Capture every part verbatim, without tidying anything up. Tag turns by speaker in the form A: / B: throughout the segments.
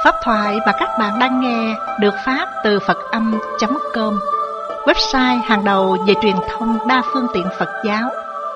A: Pháp thoại mà các bạn đang nghe được phát từ Phật Âm chấm com, website hàng đầu về truyền thông đa phương tiện Phật giáo.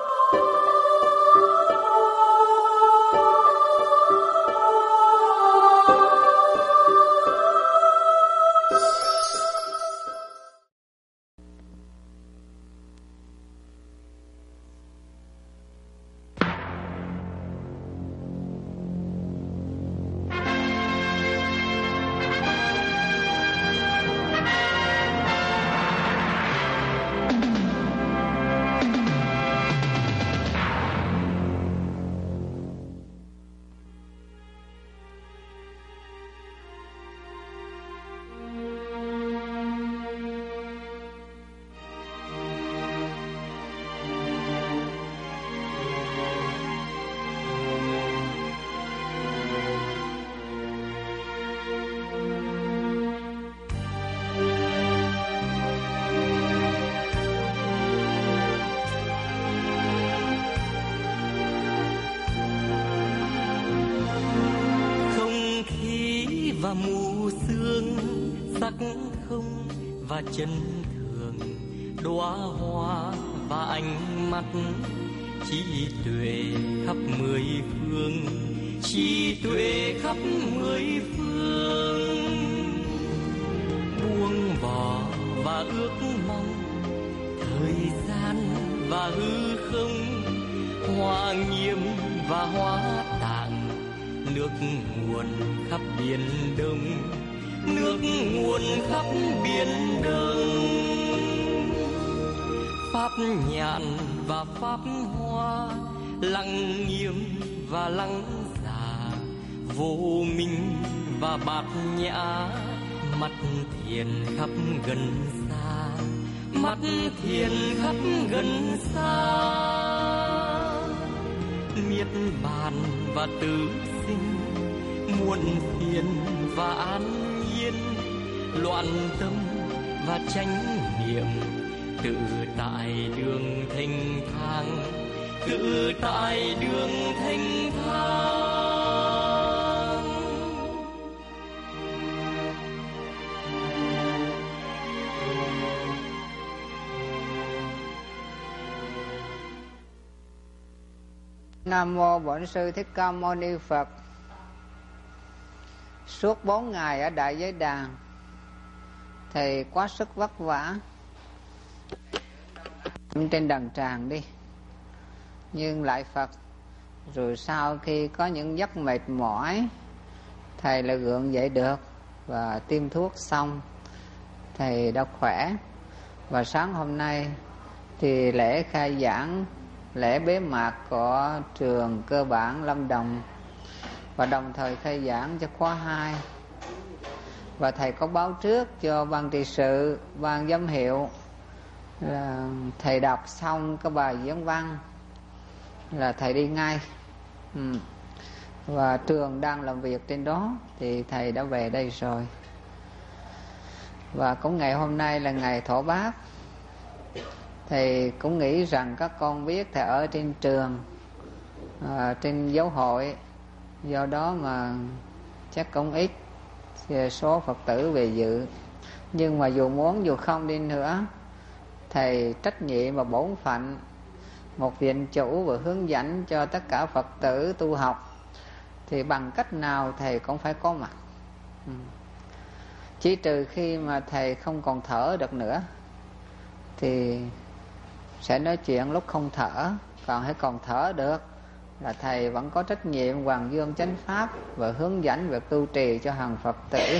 B: Và mù sương sắc không và chân thường, đóa hoa và ánh mắt trí tuệ khắp mười phương, trí tuệ khắp mười phương. Buông bỏ và ước mong thời gian và hư không, hoa nghiêm và hóa tạng, nước nguồn khắp biển đông, nước nguồn khắp biển đông. Pháp nhạn và pháp hoa, lặng nghiêm và lặng giả, vô minh và bát nhã, mắt thiền khắp gần xa, mắt thiền khắp gần xa. Niết bàn và tứ sinh, muôn phiền và an nhiên, loạn tâm và chánh niệm, tự tại đường thanh thang, tự tại đường thanh thang.
C: Nam mô Bổn Sư Thích Ca Mâu Ni Phật. Suốt bốn ngày ở Đại Giới Đàn, thầy quá sức vất vả trên đàn tràng đi, nhưng lại Phật. Rồi sau khi có những giấc mệt mỏi, thầy lại gượng dậy được và tiêm thuốc xong, thầy đã khỏe. Và sáng hôm nay thì lễ khai giảng, lễ bế mạc của trường cơ bản Lâm Đồng, và đồng thời khai giảng cho khóa hai. Và thầy có báo trước cho ban trị sự, ban giám hiệu là thầy đọc xong cái bài diễn văn là thầy đi ngay. ừ. Và trường đang làm việc trên đó thì thầy đã về đây rồi. Và cũng ngày hôm nay là ngày thổ bác. Thầy cũng nghĩ rằng các con biết thầy ở trên trường, à, trên giáo hội, do đó mà chắc cũng ít số Phật tử về dự. Nhưng mà dù muốn dù không đi nữa, thầy trách nhiệm và bổn phận một viện chủ và hướng dẫn cho tất cả Phật tử tu học, thì bằng cách nào thầy cũng phải có mặt. ừ. Chỉ trừ khi mà thầy không còn thở được nữa thì sẽ nói chuyện lúc không thở. Còn hãy còn thở được là thầy vẫn có trách nhiệm hoàn dương chánh pháp và hướng dẫn việc tu trì cho hàng Phật tử.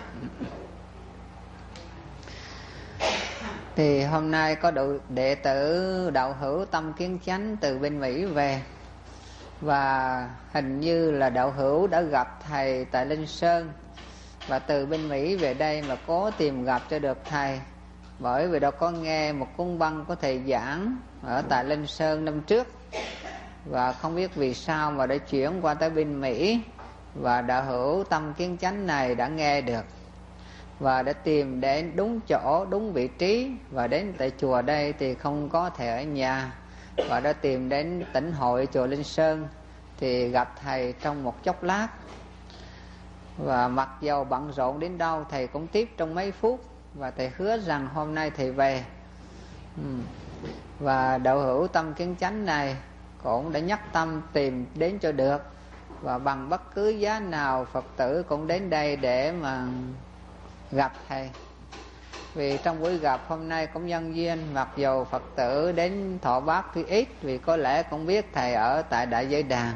C: Thì hôm nay có độ đệ tử đạo hữu Tâm Kiến Chánh từ bên Mỹ về, và hình như là đạo hữu đã gặp thầy tại Linh Sơn, và từ bên Mỹ về đây mà cố tìm gặp cho được thầy, bởi vì đã có nghe một cuốn băng của thầy giảng ở tại Linh Sơn năm trước, và không biết vì sao mà đã chuyển qua tới bên Mỹ. Và đạo hữu Tâm Kiến Chánh này đã nghe được và đã tìm đến đúng chỗ, đúng vị trí, và đến tại chùa đây thì không có thầy ở nhà, và đã tìm đến tỉnh hội chùa Linh Sơn thì gặp thầy trong một chốc lát. Và mặc dầu bận rộn đến đâu, thầy cũng tiếp trong mấy phút. Và thầy hứa rằng hôm nay thầy về. ừ. Và đạo hữu tâm kiến chánh này cũng đã nhắc tâm tìm đến cho được. Và bằng bất cứ giá nào Phật tử cũng đến đây để mà gặp thầy. Vì trong buổi gặp hôm nay cũng nhân duyên, mặc dù Phật tử đến thọ bát tuy ít, vì có lẽ cũng biết thầy ở tại Đại Giới Đàn.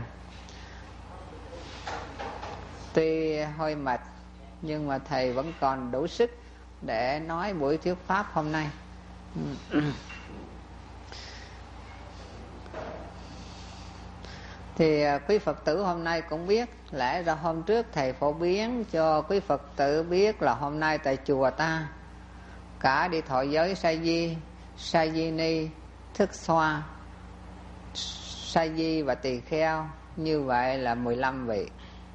C: Tuy hơi mệt nhưng mà thầy vẫn còn đủ sức để nói buổi thuyết pháp hôm nay. Thì quý Phật tử hôm nay cũng biết, lẽ ra hôm trước thầy phổ biến cho quý Phật tử biết là hôm nay tại chùa ta cả đi thọ giới sa di, sa di ni, thức xoa, sa di và tỳ kheo, như vậy là mười lăm vị.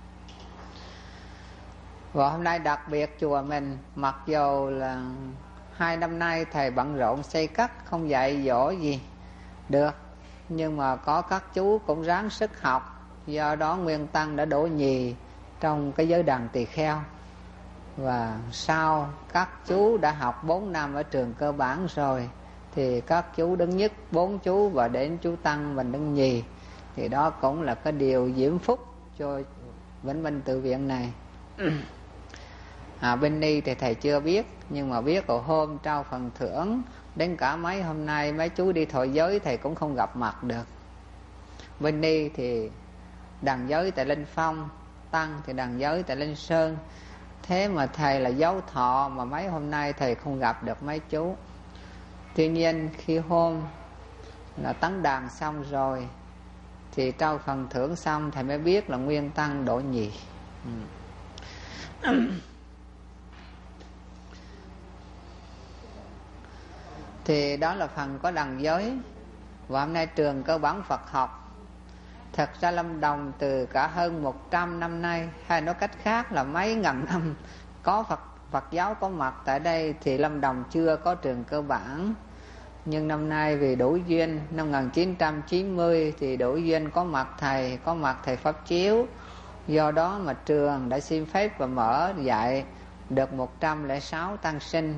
C: Và hôm nay đặc biệt chùa mình, mặc dù là hai năm nay thầy bận rộn xây cất, không dạy dỗ gì được, nhưng mà có các chú cũng ráng sức học. Do đó Nguyên Tăng đã đỗ nhì trong cái giới đàn tỳ kheo. Và sau các chú đã học bốn năm ở trường cơ bản rồi, thì các chú đứng nhất bốn chú và đến chú Tăng mình đứng nhì. Thì đó cũng là cái điều diễm phúc cho Vĩnh Minh Tự Viện này. À, bên Ni thì thầy chưa biết, nhưng mà biết ở hôm trao phần thưởng, đến cả mấy hôm nay mấy chú đi thọ giới thầy cũng không gặp mặt được. Bên Ni thì đàn giới tại Linh Phong, Tăng thì đàn giới tại Linh Sơn. Thế mà thầy là dấu thọ mà mấy hôm nay thầy không gặp được mấy chú. Tuy nhiên khi hôm là tán đàn xong rồi thì trao phần thưởng xong thầy mới biết là Nguyên Tăng đỗ nhì. ừ. Thì đó là phần có đàn giới. Và hôm nay trường cơ bản Phật học, thật ra Lâm Đồng từ cả hơn một trăm năm nay, hay nói cách khác là mấy ngàn năm có Phật, Phật giáo có mặt tại đây, thì Lâm Đồng chưa có trường cơ bản. Nhưng năm nay vì đủ duyên, năm một nghìn chín trăm chín mươi thì đủ duyên có mặt thầy, có mặt thầy Pháp Chiếu. Do đó mà trường đã xin phép và mở dạy được một trăm lẻ sáu tăng sinh.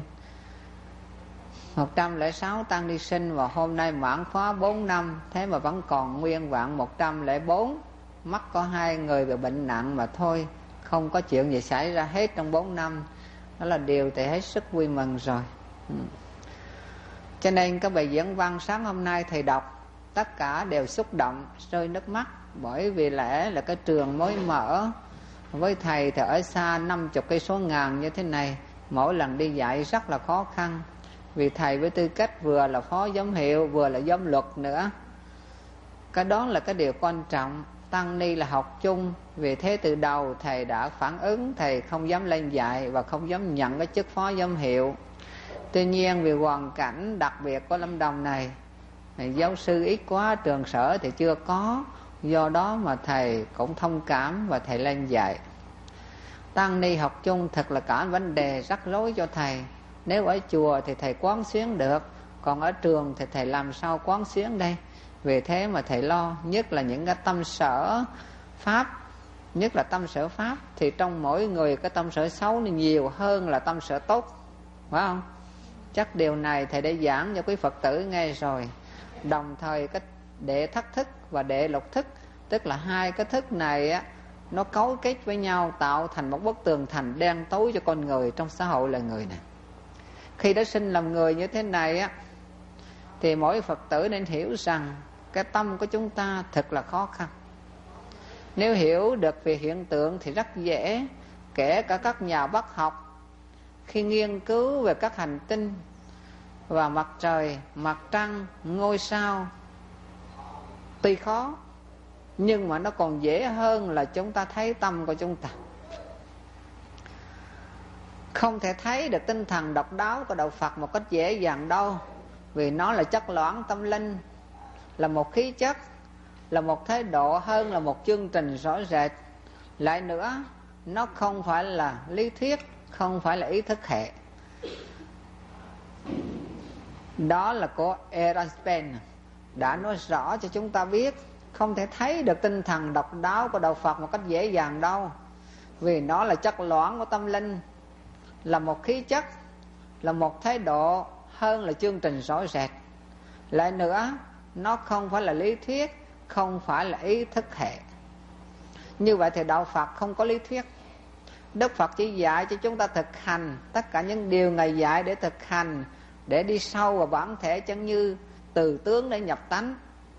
C: một trăm lẻ sáu tăng đi sinh, và hôm nay mãn khóa bốn năm. Thế mà vẫn còn nguyên vạn một trăm lẻ bốn. Mắc có hai người bị bệnh nặng mà thôi, không có chuyện gì xảy ra hết trong bốn năm. Đó là điều thầy hết sức vui mừng rồi. ừ. Cho nên cái bài diễn văn sáng hôm nay thầy đọc, tất cả đều xúc động, rơi nước mắt. Bởi vì lẽ là cái trường mới mở, với thầy thì ở xa năm mươi cây số ngàn như thế này, mỗi lần đi dạy rất là khó khăn. Vì thầy với tư cách vừa là phó giám hiệu, vừa là giám luật nữa. Cái đó là cái điều quan trọng. Tăng ni là học chung, vì thế từ đầu thầy đã phản ứng, thầy không dám lên dạy và không dám nhận cái chức phó giám hiệu. Tuy nhiên vì hoàn cảnh đặc biệt của Lâm Đồng này, giáo sư ít quá, trường sở thì chưa có, do đó mà thầy cũng thông cảm và thầy lên dạy. Tăng ni học chung thật là cả vấn đề rắc rối cho thầy. Nếu ở chùa thì thầy quán xuyến được, còn ở trường thì thầy làm sao quán xuyến đây? Vì thế mà thầy lo, nhất là những cái tâm sở Pháp, nhất là tâm sở Pháp, thì trong mỗi người cái tâm sở xấu nhiều hơn là tâm sở tốt, phải không? Chắc điều này thầy đã giảng cho quý Phật tử nghe rồi. Đồng thời cái đệ thất thức và đệ lục thức, tức là hai cái thức này á, nó cấu kết với nhau tạo thành một bức tường thành đen tối cho con người trong xã hội là người này. Khi đã sinh làm người như thế này á, thì mỗi Phật tử nên hiểu rằng cái tâm của chúng ta thật là khó khăn. Nếu hiểu được về hiện tượng thì rất dễ. Kể cả các nhà bác học khi nghiên cứu về các hành tinh và mặt trời, mặt trăng, ngôi sao, tuy khó nhưng mà nó còn dễ hơn là chúng ta thấy tâm của chúng ta. Không thể thấy được tinh thần độc đáo của đạo Phật một cách dễ dàng đâu. Vì nó là chất loãng tâm linh, là một khí chất, là một thái độ hơn là một chương trình rõ rệt. Lại nữa, nó không phải là lý thuyết, không phải là ý thức hệ. Đó là của Eraspen đã nói rõ cho chúng ta biết không thể thấy được tinh thần độc đáo của đạo Phật một cách dễ dàng đâu. Vì nó là chất loãng của tâm linh, là một khí chất, là một thái độ hơn là chương trình rõ rệt. Lại nữa, nó không phải là lý thuyết, không phải là ý thức hệ. Như vậy thì đạo Phật không có lý thuyết. Đức Phật chỉ dạy cho chúng ta thực hành tất cả những điều Ngài dạy để thực hành, để đi sâu vào bản thể chân như, từ tướng để nhập tánh.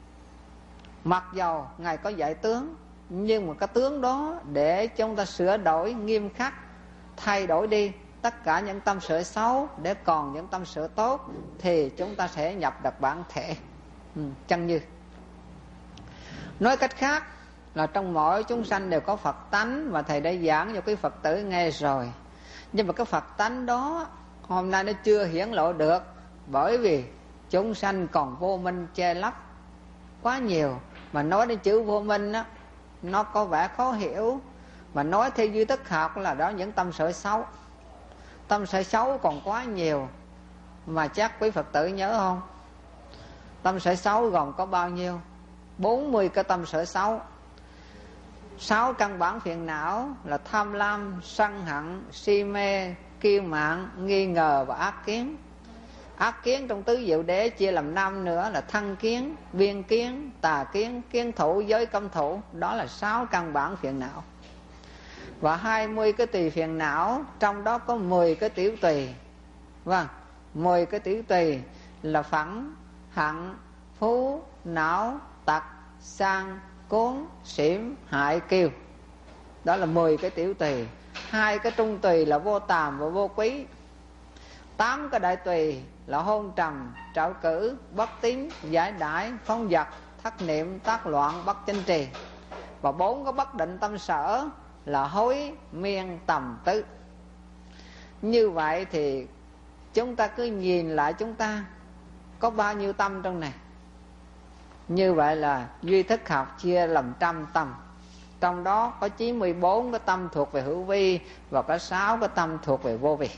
C: Mặc dầu Ngài có dạy tướng, nhưng mà cái tướng đó để chúng ta sửa đổi nghiêm khắc, thay đổi đi tất cả những tâm sở xấu để còn những tâm sở tốt, thì chúng ta sẽ nhập được bản thể ừ, chân như. Nói cách khác là trong mỗi chúng sanh đều có Phật tánh, và Thầy đã giảng cho quý Phật tử nghe rồi. Nhưng mà cái Phật tánh đó hôm nay nó chưa hiển lộ được, bởi vì chúng sanh còn vô minh che lấp quá nhiều. Mà nói đến chữ vô minh á, nó có vẻ khó hiểu. Mà nói theo duy thức học là đó những tâm sở xấu. Tâm sở xấu còn quá nhiều. Mà chắc quý Phật tử nhớ không? Tâm sở xấu gồm có bao nhiêu? bốn mươi cái tâm sở xấu. Sáu căn bản phiền não là tham lam, sân hận, si mê, kiêu mạn, nghi ngờ và ác kiến. Ác kiến trong tứ diệu đế chia làm năm nữa là thân kiến, biên kiến, tà kiến, kiến thủ, giới cấm thủ. Đó là sáu căn bản phiền não. Và hai mươi cái tùy phiền não, trong đó có mười cái tiểu tùy. Vâng, mười cái tiểu tùy là phẫn, hận, phú, não, tật, sang, cuốn, xỉm, hại, kiêu. Đó là mười cái tiểu tùy. Hai cái trung tùy là vô tàm và vô quý. Tám cái đại tùy là hôn trầm, trảo cử, bất tín, giải đãi, phong dật, thất niệm, tác loạn, bất chánh trì. Và bốn cái bất định tâm sở là hối, miên, tầm, tứ. Như vậy thì chúng ta cứ nhìn lại chúng ta có bao nhiêu tâm trong này. Như vậy là duy thức học chia làm trăm tâm. Trong đó có chín mươi bốn cái tâm thuộc về hữu vi, và có sáu cái tâm thuộc về vô vi.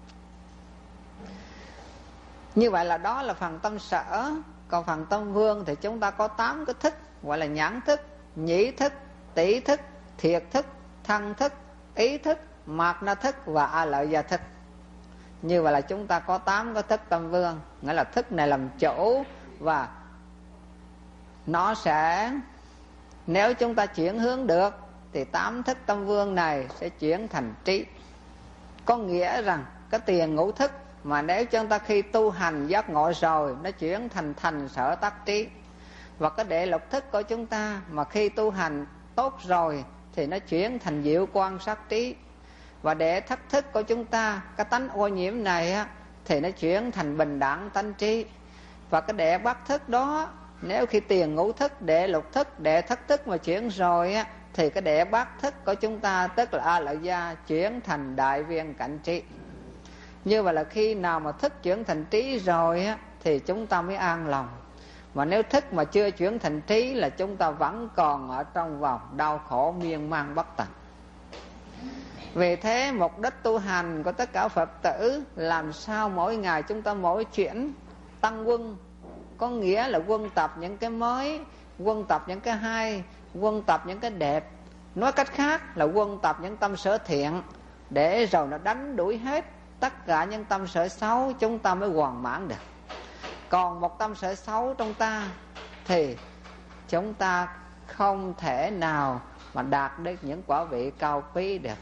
C: Như vậy là đó là phần tâm sở. Còn phần tâm vương thì chúng ta có tám cái thức, gọi là nhãn thức, nhĩ thức, tỷ thức, thiệt thức, thân thức, ý thức, mạt na thức và a lợi gia thức. Như vậy là chúng ta có tám cái thức tâm vương. Nghĩa là thức này làm chủ, và nó sẽ, nếu chúng ta chuyển hướng được thì tám thức tâm vương này sẽ chuyển thành trí. Có nghĩa rằng cái tiền ngũ thức mà nếu chúng ta khi tu hành giác ngộ rồi, nó chuyển thành thành sở tác trí. Và cái đệ lục thức của chúng ta mà khi tu hành tốt rồi thì nó chuyển thành diệu quan sát trí. Và đệ thất thức của chúng ta, cái tánh ô nhiễm này á, thì nó chuyển thành bình đẳng tánh trí. Và cái đệ bát thức đó, nếu khi tiền ngũ thức, đệ lục thức, đệ thất thức mà chuyển rồi á, thì cái đệ bát thức của chúng ta, tức là a lợi gia, chuyển thành đại viên cảnh trí. Như vậy là khi nào mà thức chuyển thành trí rồi á, thì chúng ta mới an lòng. Mà nếu thức mà chưa chuyển thành trí là chúng ta vẫn còn ở trong vòng đau khổ miên man bất tận. Vì thế mục đích tu hành của tất cả Phật tử, làm sao mỗi ngày chúng ta mỗi chuyển tăng quân. Có nghĩa là quân tập những cái mới, quân tập những cái hay, quân tập những cái đẹp. Nói cách khác là quân tập những tâm sở thiện, để rồi nó đánh đuổi hết tất cả những tâm sở xấu, chúng ta mới hoàn mãn được. Còn một tâm sở xấu trong ta thì chúng ta không thể nào mà đạt được những quả vị cao quý được.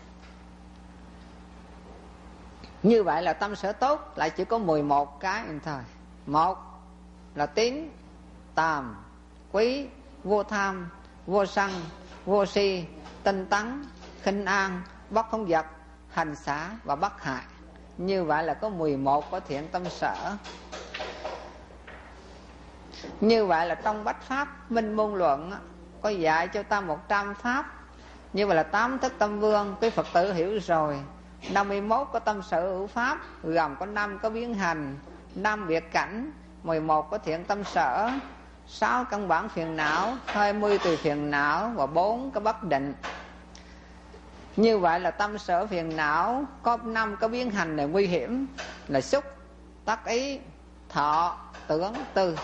C: Như vậy là tâm sở tốt lại chỉ có mười một cái thôi. Một là tín, tàm, quý, vô tham, vô sân, vô si, tinh tấn, khinh an, bất phóng dật, hành xả và bất hại. Như vậy là có mười một có thiện tâm sở. Như vậy là trong Bách Pháp Minh Môn Luận có dạy cho ta một trăm pháp. Như vậy là tám thức tâm vương, quý Phật tử hiểu rồi. Năm mươi mốt có tâm sở hữu pháp, gồm có năm có biến hành, năm biệt cảnh, mười một có thiện tâm sở, sáu căn bản phiền não, hai mươi tùy phiền não và bốn có bất định. Như vậy là tâm sở phiền não có năm có biến hành này nguy hiểm, là xúc, tác ý, thọ, tưởng, tư.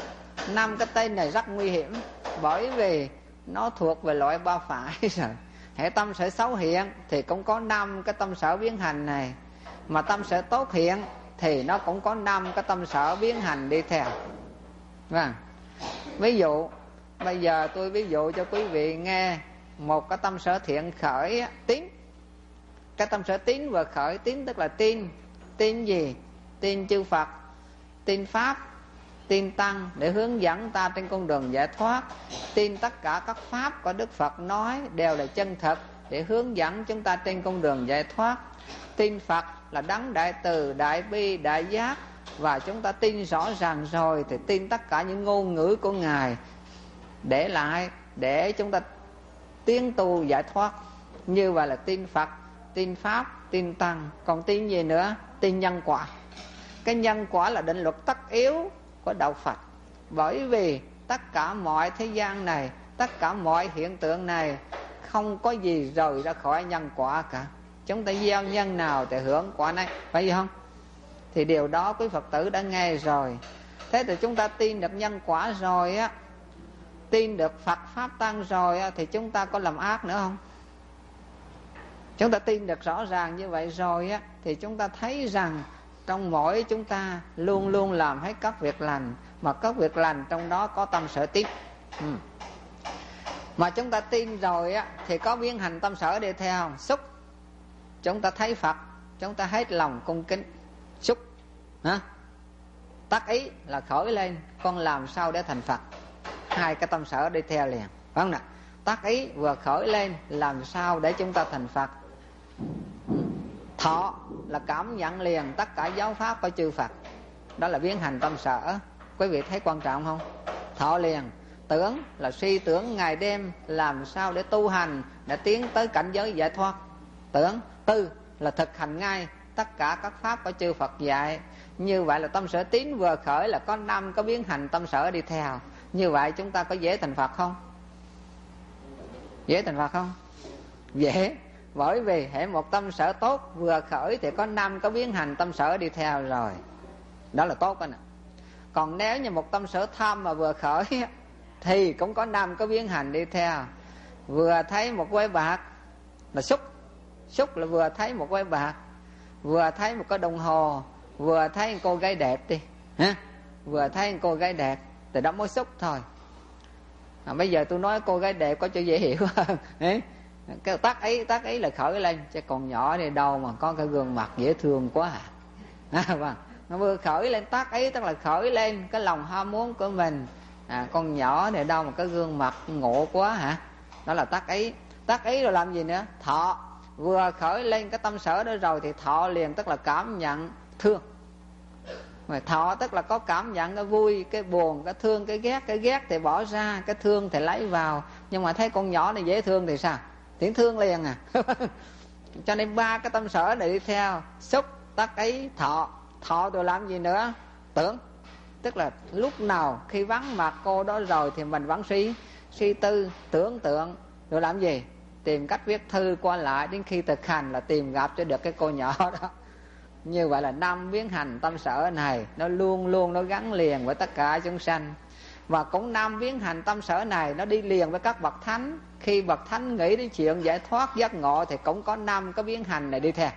C: Năm cái tên này rất nguy hiểm, bởi vì nó thuộc về loại ba phải rồi. Hệ tâm sở xấu hiện thì cũng có năm cái tâm sở biến hành này, mà tâm sở tốt hiện thì nó cũng có năm cái tâm sở biến hành đi theo. Vâng. Ví dụ bây giờ tôi ví dụ cho quý vị nghe một cái tâm sở thiện khởi tín. Cái tâm sở tín vừa khởi, tín tức là tin. Tin gì? Tin chư Phật, tin Pháp, tin Tăng để hướng dẫn ta trên con đường giải thoát. Tin tất cả các Pháp của Đức Phật nói đều là chân thật để hướng dẫn chúng ta trên con đường giải thoát. Tin Phật là đấng đại từ, đại bi, đại giác. Và chúng ta tin rõ ràng rồi thì tin tất cả những ngôn ngữ của Ngài để lại để chúng ta tiến tu giải thoát. Như vậy là tin Phật, tin Pháp, tin Tăng. Còn tin gì nữa? Tin nhân quả. Cái nhân quả là định luật tất yếu của đạo Phật. Bởi vì tất cả mọi thế gian này, tất cả mọi hiện tượng này không có gì rời ra khỏi nhân quả cả. Chúng ta gieo nhân nào thì hưởng quả này, phải gì không? Thì điều đó quý Phật tử đã nghe rồi. Thế thì chúng ta tin được nhân quả rồi á, tin được Phật Pháp Tăng rồi á, thì chúng ta có làm ác nữa không? Chúng ta tin được rõ ràng như vậy rồi á, thì chúng ta thấy rằng trong mỗi chúng ta luôn luôn làm hết các việc lành, mà các việc lành trong đó có tâm sở tín. ừ. Mà chúng ta tin rồi á, thì có biến hành tâm sở đi theo. Xúc, chúng ta thấy Phật, chúng ta hết lòng cung kính. Xúc hả? Tác ý là khởi lên, con làm sao để thành Phật. Hai cái tâm sở đi theo liền, phải không nào? Tác ý vừa khởi lên, làm sao để chúng ta thành Phật. Thọ là cảm nhận liền tất cả giáo pháp của chư Phật. Đó là biến hành tâm sở. Quý vị thấy quan trọng không? Thọ liền. Tưởng là suy tưởng ngày đêm, làm sao để tu hành, để tiến tới cảnh giới giải thoát. Tưởng. Tư là thực hành ngay tất cả các pháp của chư Phật dạy. Như vậy là tâm sở tín vừa khởi là có năm có biến hành tâm sở đi theo. Như vậy chúng ta có dễ thành Phật không? Dễ thành Phật không? Dễ. Bởi vì hễ một tâm sở tốt vừa khởi thì có năm có biến hành tâm sở đi theo rồi. Đó là tốt anh ạ. Còn nếu như một tâm sở tham mà vừa khởi thì cũng có năm có biến hành đi theo. Vừa thấy một quái bạc là xúc. Xúc là vừa thấy một quái bạc, vừa thấy một cái đồng hồ, vừa thấy một cô gái đẹp đi ha? Vừa thấy một cô gái đẹp thì đó mới xúc thôi. À, bây giờ tôi nói cô gái đẹp có cho dễ hiểu hơn. Cái tác ý, tác ý là khởi lên. Chứ còn nhỏ đi đâu mà có cái gương mặt dễ thương quá à, à vâng. Nó vừa khởi lên tác ý tức là khởi lên cái lòng ham muốn của mình. À, con nhỏ này đâu mà cái gương mặt ngộ quá hả? Đó là tác ý. Tác ý rồi làm gì nữa? Thọ. Vừa khởi lên cái tâm sở đó rồi thì thọ liền tức là cảm nhận thương. Mà thọ tức là có cảm nhận cái vui, cái buồn, cái thương, cái ghét. Cái ghét thì bỏ ra, cái thương thì lấy vào. Nhưng mà thấy con nhỏ này dễ thương thì sao? Tiếng thương liền à. Cho nên ba cái tâm sở này đi theo. Xúc, tác ý, thọ. Thọ rồi làm gì nữa? Tưởng. Tức là lúc nào khi vắng mặt cô đó rồi thì mình vẫn suy suy tư, tưởng tượng. Rồi làm gì? Tìm cách viết thư qua lại đến khi thực hành là tìm gặp cho được cái cô nhỏ đó. Như vậy là năm biến hành tâm sở này nó luôn luôn nó gắn liền với tất cả chúng sanh. Và cũng năm biến hành tâm sở này nó đi liền với các bậc thánh. Khi bậc thánh nghĩ đến chuyện giải thoát giác ngộ thì cũng có năm cái biến hành này đi theo.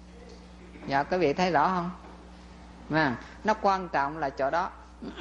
C: Dạ quý vị thấy rõ không? À, nó quan trọng là chỗ đó.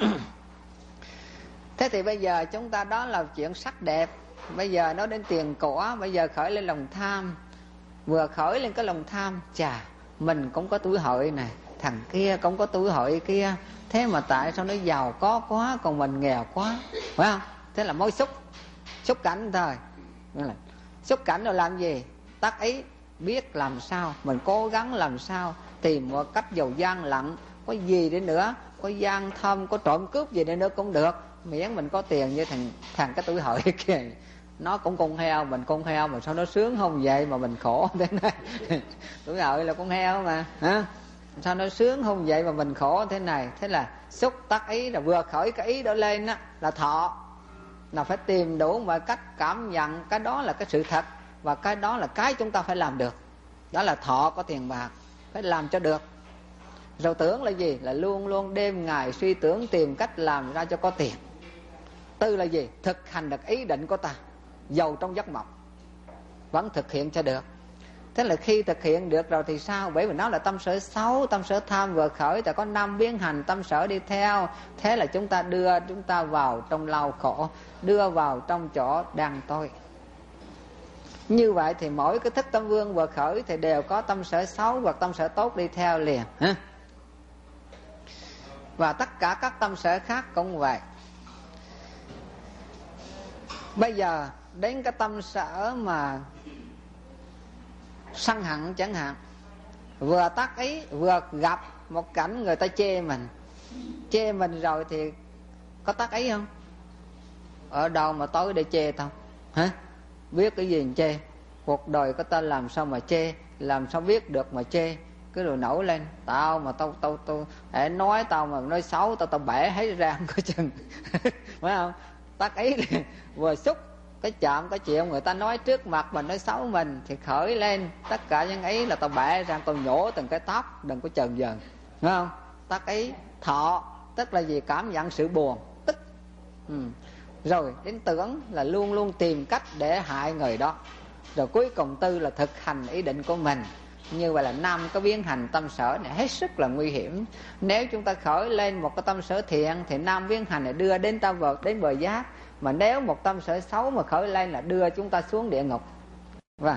C: Thế thì bây giờ chúng ta đó là chuyện sắc đẹp. Bây giờ nó đến tiền của. Bây giờ khởi lên lòng tham. Vừa khởi lên cái lòng tham, chà, mình cũng có tuổi hợi này, thằng kia cũng có tuổi hợi kia, thế mà tại sao nó giàu có quá còn mình nghèo quá, phải không? Thế là mối xúc. Xúc cảnh thôi. Xúc cảnh rồi làm gì? Tác ý. Biết làm sao, mình cố gắng làm sao tìm một cách giàu gian lận. Có gì đi nữa, có gian thâm, có trộm cướp gì đi nữa cũng được, miễn mình có tiền. Như thằng thằng cái tuổi hợi kia, nó cũng con heo, mình con heo mà sao nó sướng không vậy mà mình khổ thế này. Tuổi hợi là con heo mà hả? Sao nó sướng không vậy mà mình khổ thế này. Thế là xúc tác ý là vừa khởi cái ý đó lên á, là thọ. Là phải tìm đủ mọi cách cảm nhận cái đó là cái sự thật, và cái đó là cái chúng ta phải làm được. Đó là thọ có tiền bạc, phải làm cho được. Rồi tưởng là gì? Là luôn luôn đêm ngày suy tưởng tìm cách làm ra cho có tiền. Tư là gì? Thực hành được ý định của ta, giàu trong giấc mộng. vẫn thực hiện cho được. Thế là khi thực hiện được rồi thì sao? Bởi vì nó là tâm sở xấu, tâm sở tham vừa khởi, ta có năm biến hành tâm sở đi theo. Thế là chúng ta đưa chúng ta vào trong lao khổ, đưa vào trong chỗ đang tối. Như vậy thì mỗi cái thức tâm vương vừa khởi thì đều có tâm sở xấu hoặc tâm sở tốt đi theo liền. Và tất cả các tâm sở khác cũng vậy. Bây giờ đến cái tâm sở mà sân hận chẳng hạn, vừa tác ý vừa gặp một cảnh người ta chê mình, chê mình rồi thì có tác ý không? Ở đâu mà tối để chê tao hả? Biết cái gì mà chê? Cuộc đời của ta làm sao mà chê, làm sao biết được mà chê. Cứ rồi nổi lên, tao mà tao tao tao hãy nói tao mà nói xấu tao tao bẻ hết ra coi chừng. Phải không? Tác ý thì vừa xúc cái chạm cái chuyện người ta nói trước mặt mình nói xấu mình thì khởi lên tất cả những ấy là tao bẻ ra, tao nhổ từng cái tóc, đừng có chần dần, đúng không? Tác ý thọ tức là gì? Cảm nhận sự buồn, tức. Ừ. Rồi đến tưởng là luôn luôn tìm cách để hại người đó. Rồi cuối cùng tư là thực hành ý định của mình. Như vậy là năm cái biến hành tâm sở này hết sức là nguy hiểm. Nếu chúng ta khởi lên một cái tâm sở thiện thì năm biến hành này đưa đến ta vượt đến bờ giác. Mà nếu một tâm sở xấu mà khởi lên là đưa chúng ta xuống địa ngục. Vâng.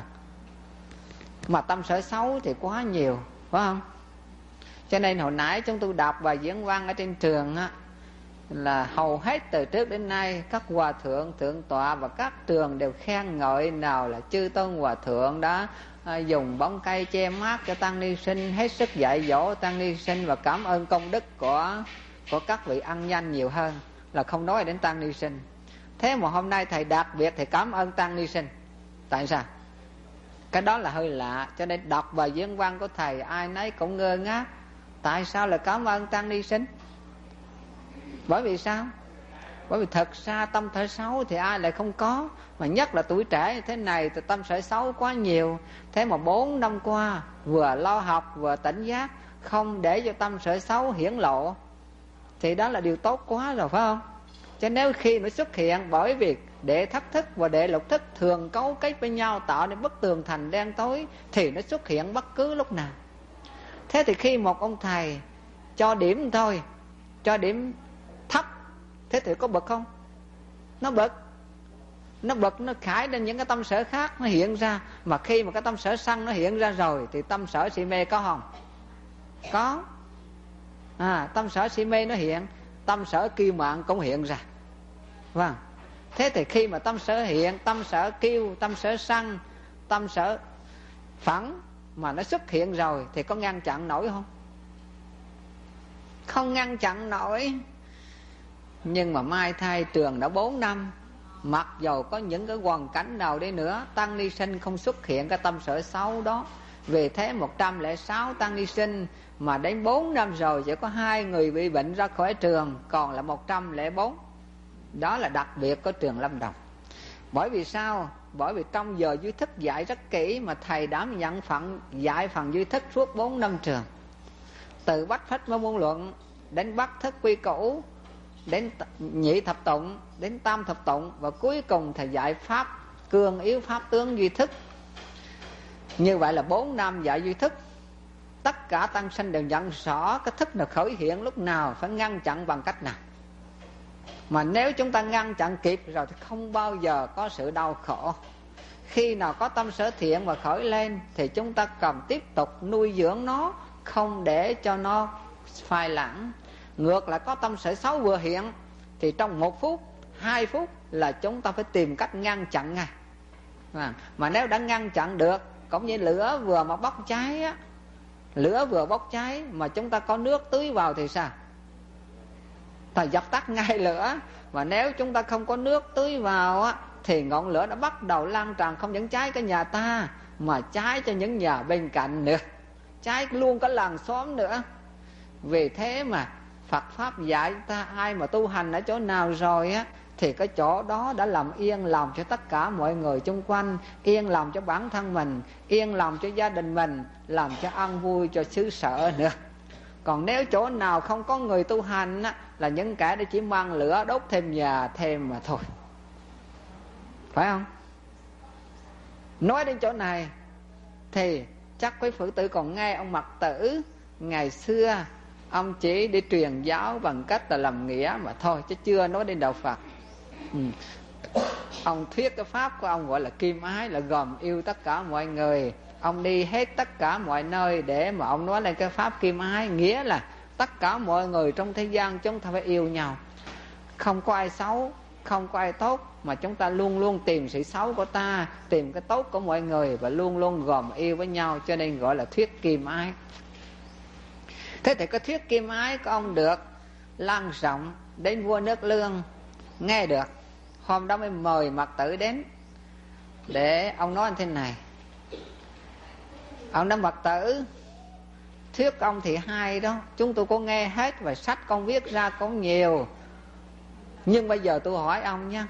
C: Mà tâm sở xấu thì quá nhiều, phải không? Cho nên hồi nãy chúng tôi đọc bài diễn văn ở trên trường á, là hầu hết từ trước đến nay các hòa thượng, thượng tọa và các trường đều khen ngợi nào là chư tôn hòa thượng đã à, dùng bóng cây che mát cho tăng ni sinh, hết sức dạy dỗ tăng ni sinh và cảm ơn công đức của của các vị ân nhân nhiều hơn là không nói đến tăng ni sinh. Thế mà hôm nay thầy đặc biệt thầy cảm ơn tăng ni sinh. Tại sao? Cái đó là hơi lạ. Cho nên đọc bài diễn văn của thầy ai nấy cũng ngơ ngác. Tại sao lại cảm ơn tăng ni sinh? Bởi vì sao? Bởi vì thật ra tâm sở xấu thì ai lại không có. Mà nhất là tuổi trẻ như thế này thì tâm sở xấu quá nhiều. Thế mà bốn năm qua vừa lo học vừa tỉnh giác, không để cho tâm sở xấu hiển lộ, thì đó là điều tốt quá rồi, phải không? Chứ nếu khi nó xuất hiện, bởi vì để thất thức và để lục thức thường cấu kết với nhau tạo nên bức tường thành đen tối, thì nó xuất hiện bất cứ lúc nào. Thế thì khi một ông thầy cho điểm thôi, cho điểm thấp, thế thì có bực không? Nó bực. Nó bực, nó khải lên những cái tâm sở khác nó hiện ra. Mà khi mà cái tâm sở sân nó hiện ra rồi thì tâm sở si mê có không? Có. À, tâm sở si mê nó hiện, tâm sở kiêu mạn cũng hiện ra. Vâng. Thế thì khi mà tâm sở hiện, tâm sở kiêu, tâm sở sân, tâm sở phẫn mà nó xuất hiện rồi thì có ngăn chặn nổi không? Không ngăn chặn nổi. Nhưng mà mai thay trường đã bốn năm, mặc dầu có những cái hoàn cảnh nào đi nữa, tăng ni sinh không xuất hiện cái tâm sở xấu đó. Vì thế một trăm lẻ sáu tăng ni sinh mà đến bốn năm rồi chỉ có hai người bị bệnh ra khỏi trường, còn là một trăm lẻ bốn. Đó là đặc biệt của trường Lâm Đồng. Bởi vì sao? Bởi vì trong giờ duy thức dạy rất kỹ, mà thầy đảm nhận phận dạy phần duy thức suốt bốn năm trường. Từ bách phách với môn luận đến bắc thức quy củ, đến nhị thập tụng, đến tam thập tụng, và cuối cùng thầy dạy pháp cương yếu pháp tướng duy thức. Như vậy là bốn năm dạy duy thức. Tất cả tăng sinh đều nhận rõ cái thức nào khởi hiện lúc nào phải ngăn chặn bằng cách nào. Mà nếu chúng ta ngăn chặn kịp rồi thì không bao giờ có sự đau khổ. Khi nào có tâm sở thiện mà khởi lên thì chúng ta cần tiếp tục nuôi dưỡng nó, không để cho nó phai lãng. Ngược lại có tâm sở xấu vừa hiện thì trong một phút, hai phút là chúng ta phải tìm cách ngăn chặn ngay. À, mà nếu đã ngăn chặn được, cũng như lửa vừa mà bốc cháy á, lửa vừa bốc cháy mà chúng ta có nước tưới vào thì sao? Ta dập tắt ngay lửa. Mà nếu chúng ta không có nước tưới vào á, thì ngọn lửa đã bắt đầu lan tràn, không những cháy cái nhà ta mà cháy cho những nhà bên cạnh nữa, cháy luôn cả làng xóm nữa. Vì thế mà Phật Pháp dạy ta ai mà tu hành ở chỗ nào rồi á, thì cái chỗ đó đã làm yên lòng cho tất cả mọi người xung quanh, yên lòng cho bản thân mình, yên lòng cho gia đình mình, làm cho an vui cho xứ sở nữa. Còn nếu chỗ nào không có người tu hành á, là những kẻ để chỉ mang lửa đốt thêm nhà thêm mà thôi. Phải không? Nói đến chỗ này thì chắc quý Phật tử còn nghe ông Mật Tử ngày xưa ông chỉ để truyền giáo bằng cách là làm nghĩa mà thôi, chứ chưa nói đến đạo Phật. ừ. Ông thuyết cái pháp của ông gọi là kim ái, là gồm yêu tất cả mọi người. Ông đi hết tất cả mọi nơi để mà ông nói lên cái pháp kim ái, nghĩa là tất cả mọi người trong thế gian chúng ta phải yêu nhau, không có ai xấu, không có ai tốt, mà chúng ta luôn luôn tìm sự xấu của ta, tìm cái tốt của mọi người, và luôn luôn gồm yêu với nhau, cho nên gọi là thuyết kim ái. Thế thì cái thuyết kim ái của ông được lan rộng đến vua nước Lương nghe được. Hôm đó mới mời Mật Tử đến để ông nói như thế này. Ông nói: Mật Tử, thuyết ông thì hay đó, chúng tôi có nghe hết, và sách con viết ra cũng nhiều. Nhưng bây giờ tôi hỏi ông nha,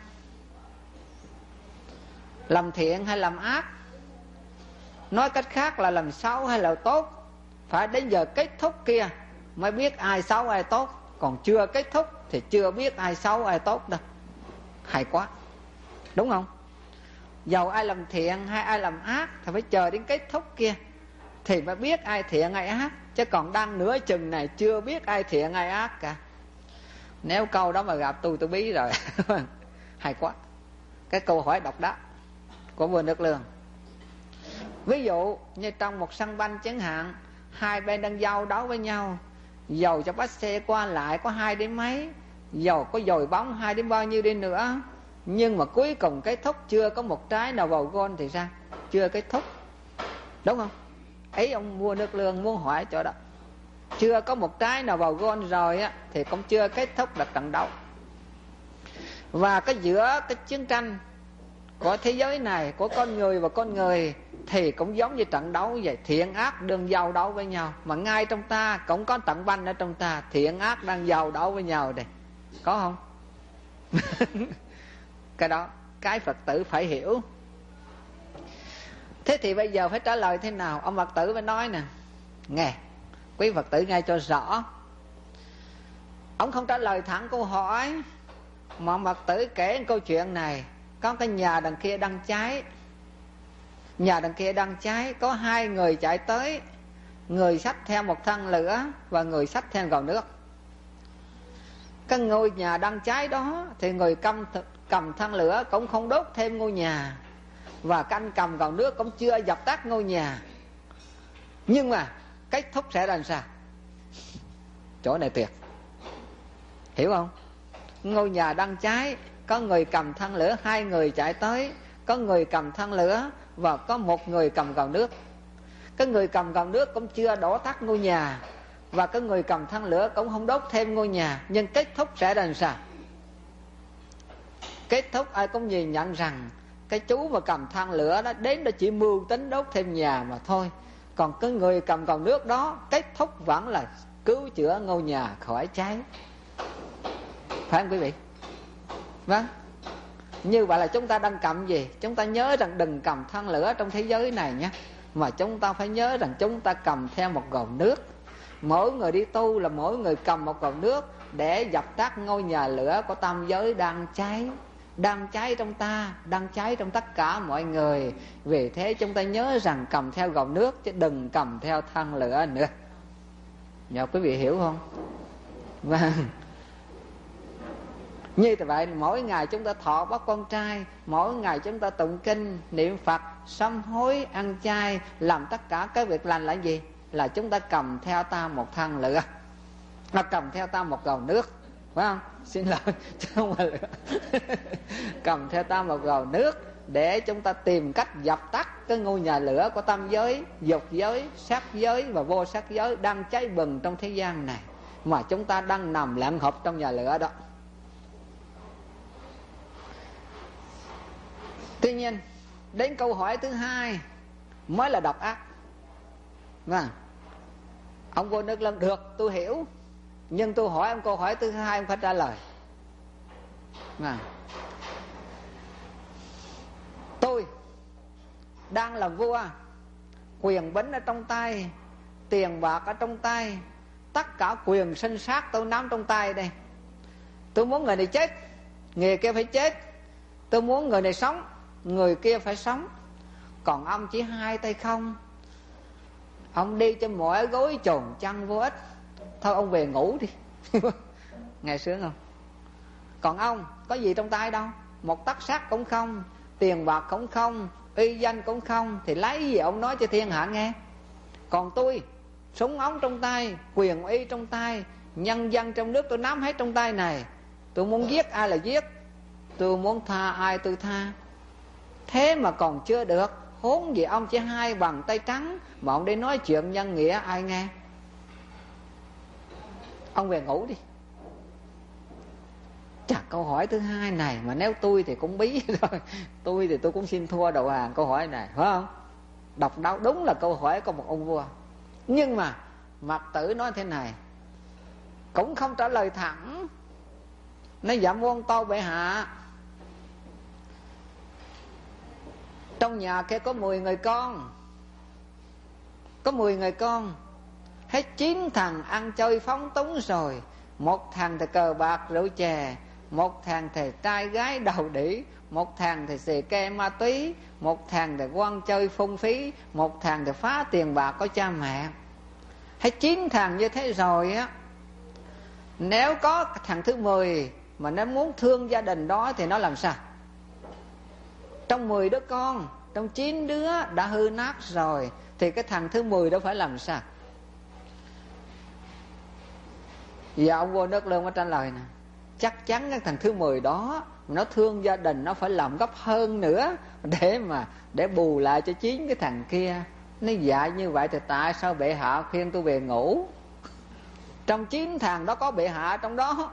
C: làm thiện hay làm ác? Nói cách khác là làm xấu hay là tốt? Phải đến giờ kết thúc kia mới biết ai xấu ai tốt, còn chưa kết thúc thì chưa biết ai xấu ai tốt đâu. Hay quá, đúng không? Dầu ai làm thiện hay ai làm ác thì phải chờ đến kết thúc kia thì mới biết ai thiện ai ác, chứ còn đang nửa chừng này chưa biết ai thiện ai ác cả. Nếu câu đó mà gặp tôi tôi bí rồi. Hay quá, cái câu hỏi độc đáo của vua nước Lương. Ví dụ như trong một sân banh chẳng hạn, hai bên đang giao đấu với nhau, dầu cho bắt xe qua lại có hai đến mấy, dầu có dồi bóng hai đến bao nhiêu đi nữa, nhưng mà cuối cùng kết thúc chưa có một trái nào vào gôn thì sao? Chưa kết thúc, đúng không? Ấy ông vua nước Lương muốn hỏi chỗ đó. Chưa có một trái nào vào gôn rồi á thì cũng chưa kết thúc được trận đấu. Và cái giữa cái chiến tranh của thế giới này, của con người và con người, thì cũng giống như trận đấu vậy. Thiện ác đương giao đấu với nhau, mà ngay trong ta cũng có trận banh ở trong ta, thiện ác đang giao đấu với nhau đây, có không? Cái đó cái Phật tử phải hiểu. Thế thì bây giờ phải trả lời thế nào? Ông Phật tử mới nói nè, nghe quý Phật tử nghe cho rõ. Ông không trả lời thẳng câu hỏi, mà ông Phật tử kể câu chuyện này. Có cái nhà đằng kia đang cháy, nhà đằng kia đang cháy, có hai người chạy tới, người xách theo một thân lửa và người xách theo gầu nước. Cái ngôi nhà đang cháy đó thì người cầm, cầm thân lửa cũng không đốt thêm ngôi nhà, và cái anh cầm gầu nước cũng chưa dập tắt ngôi nhà. Nhưng mà kết thúc sẽ là sao? Chỗ này tuyệt, hiểu không? Ngôi nhà đang cháy, có người cầm thân lửa, hai người chạy tới, có người cầm thân lửa và có một người cầm gầu nước. Cái người cầm gầu nước cũng chưa đổ tắt ngôi nhà, và cái người cầm thân lửa cũng không đốt thêm ngôi nhà. Nhưng kết thúc sẽ là sao? Kết thúc ai cũng nhìn nhận rằng cái chú mà cầm thân lửa đó đến đó chỉ mưu tính đốt thêm nhà mà thôi. Còn cái người cầm gầu nước đó kết thúc vẫn là cứu chữa ngôi nhà khỏi cháy. Phải không quý vị? Vâng. Như vậy là chúng ta đang cầm gì? Chúng ta nhớ rằng đừng cầm thân lửa trong thế giới này nhé, mà chúng ta phải nhớ rằng chúng ta cầm theo một gầu nước. Mỗi người đi tu là mỗi người cầm một gầu nước để dập tắt ngôi nhà lửa của tam giới đang cháy, đang cháy trong ta, đang cháy trong tất cả mọi người. Vì thế chúng ta nhớ rằng cầm theo gầu nước chứ đừng cầm theo thân lửa nữa. Nhờ quý vị hiểu không? Vâng. Như vậy mỗi ngày chúng ta thọ bắt con trai, mỗi ngày chúng ta tụng kinh, niệm Phật, sám hối, ăn chay, làm tất cả cái việc lành là gì? Là chúng ta cầm theo ta một thân lửa, nó cầm theo ta một gầu nước, phải không? Xin lỗi, chứ không phải lửa. Cầm theo ta một gầu nước để chúng ta tìm cách dập tắt cái ngôi nhà lửa của tam giới, dục giới, sắc giới và vô sắc giới đang cháy bừng trong thế gian này, mà chúng ta đang nằm lặng hộp trong nhà lửa đó. Tuy nhiên đến câu hỏi thứ hai mới là độc ác. Vâng. Ông vua nước Lương được, tôi hiểu, nhưng tôi hỏi ông câu hỏi thứ hai ông phải trả lời. Vâng. Tôi đang là vua, quyền bính ở trong tay, tiền bạc ở trong tay, tất cả quyền sinh sát tôi nắm trong tay đây. Tôi muốn người này chết, người kia phải chết. Tôi muốn người này sống, người kia phải sống. Còn ông chỉ hai tay không, ông đi trên mỗi gối chồn chăn vô ích. Thôi ông về ngủ đi. Nghe sướng không? Còn ông có gì trong tay đâu, một tấc sắt cũng không, tiền bạc cũng không, uy danh cũng không, thì lấy gì ông nói cho thiên hạ nghe? Còn tôi, súng ống trong tay, quyền uy trong tay, nhân dân trong nước tôi nắm hết trong tay này. Tôi muốn giết ai là giết, tôi muốn tha ai tôi tha. Thế mà còn chưa được, huống gì ông chỉ hai bàn tay trắng mà ông đi nói chuyện nhân nghĩa ai nghe? Ông về ngủ đi. Chà, câu hỏi thứ hai này mà nếu tôi thì cũng bí rồi. Tôi thì tôi cũng xin thua đầu hàng câu hỏi này, phải không? Đọc đâu đúng là câu hỏi của một ông vua. Nhưng mà Mạc Tử nói thế này, cũng không trả lời thẳng. Nói dạ muôn tâu bệ hạ, trong nhà kia có mười người con, có mười người con, hết chín thằng ăn chơi phóng túng rồi. Một thằng thì cờ bạc rượu chè, một thằng thì trai gái đầu đĩ, một thằng thì xì ke ma túy, một thằng thì quăng chơi phung phí, một thằng thì phá tiền bạc của cha mẹ. Hết chín thằng như thế rồi á, nếu có thằng thứ mười mà nó muốn thương gia đình đó thì nó làm sao? Trong mười đứa con, trong chín đứa đã hư nát rồi, thì cái thằng thứ mười đó phải làm sao? Giờ ông vua Nước Lương có trả lời nè, chắc chắn cái thằng thứ mười đó nó thương gia đình, nó phải làm gấp hơn nữa để mà để bù lại cho chín cái thằng kia. Nó dạy như vậy thì tại sao bệ hạ khuyên tôi về ngủ? Trong chín thằng đó có bệ hạ trong đó.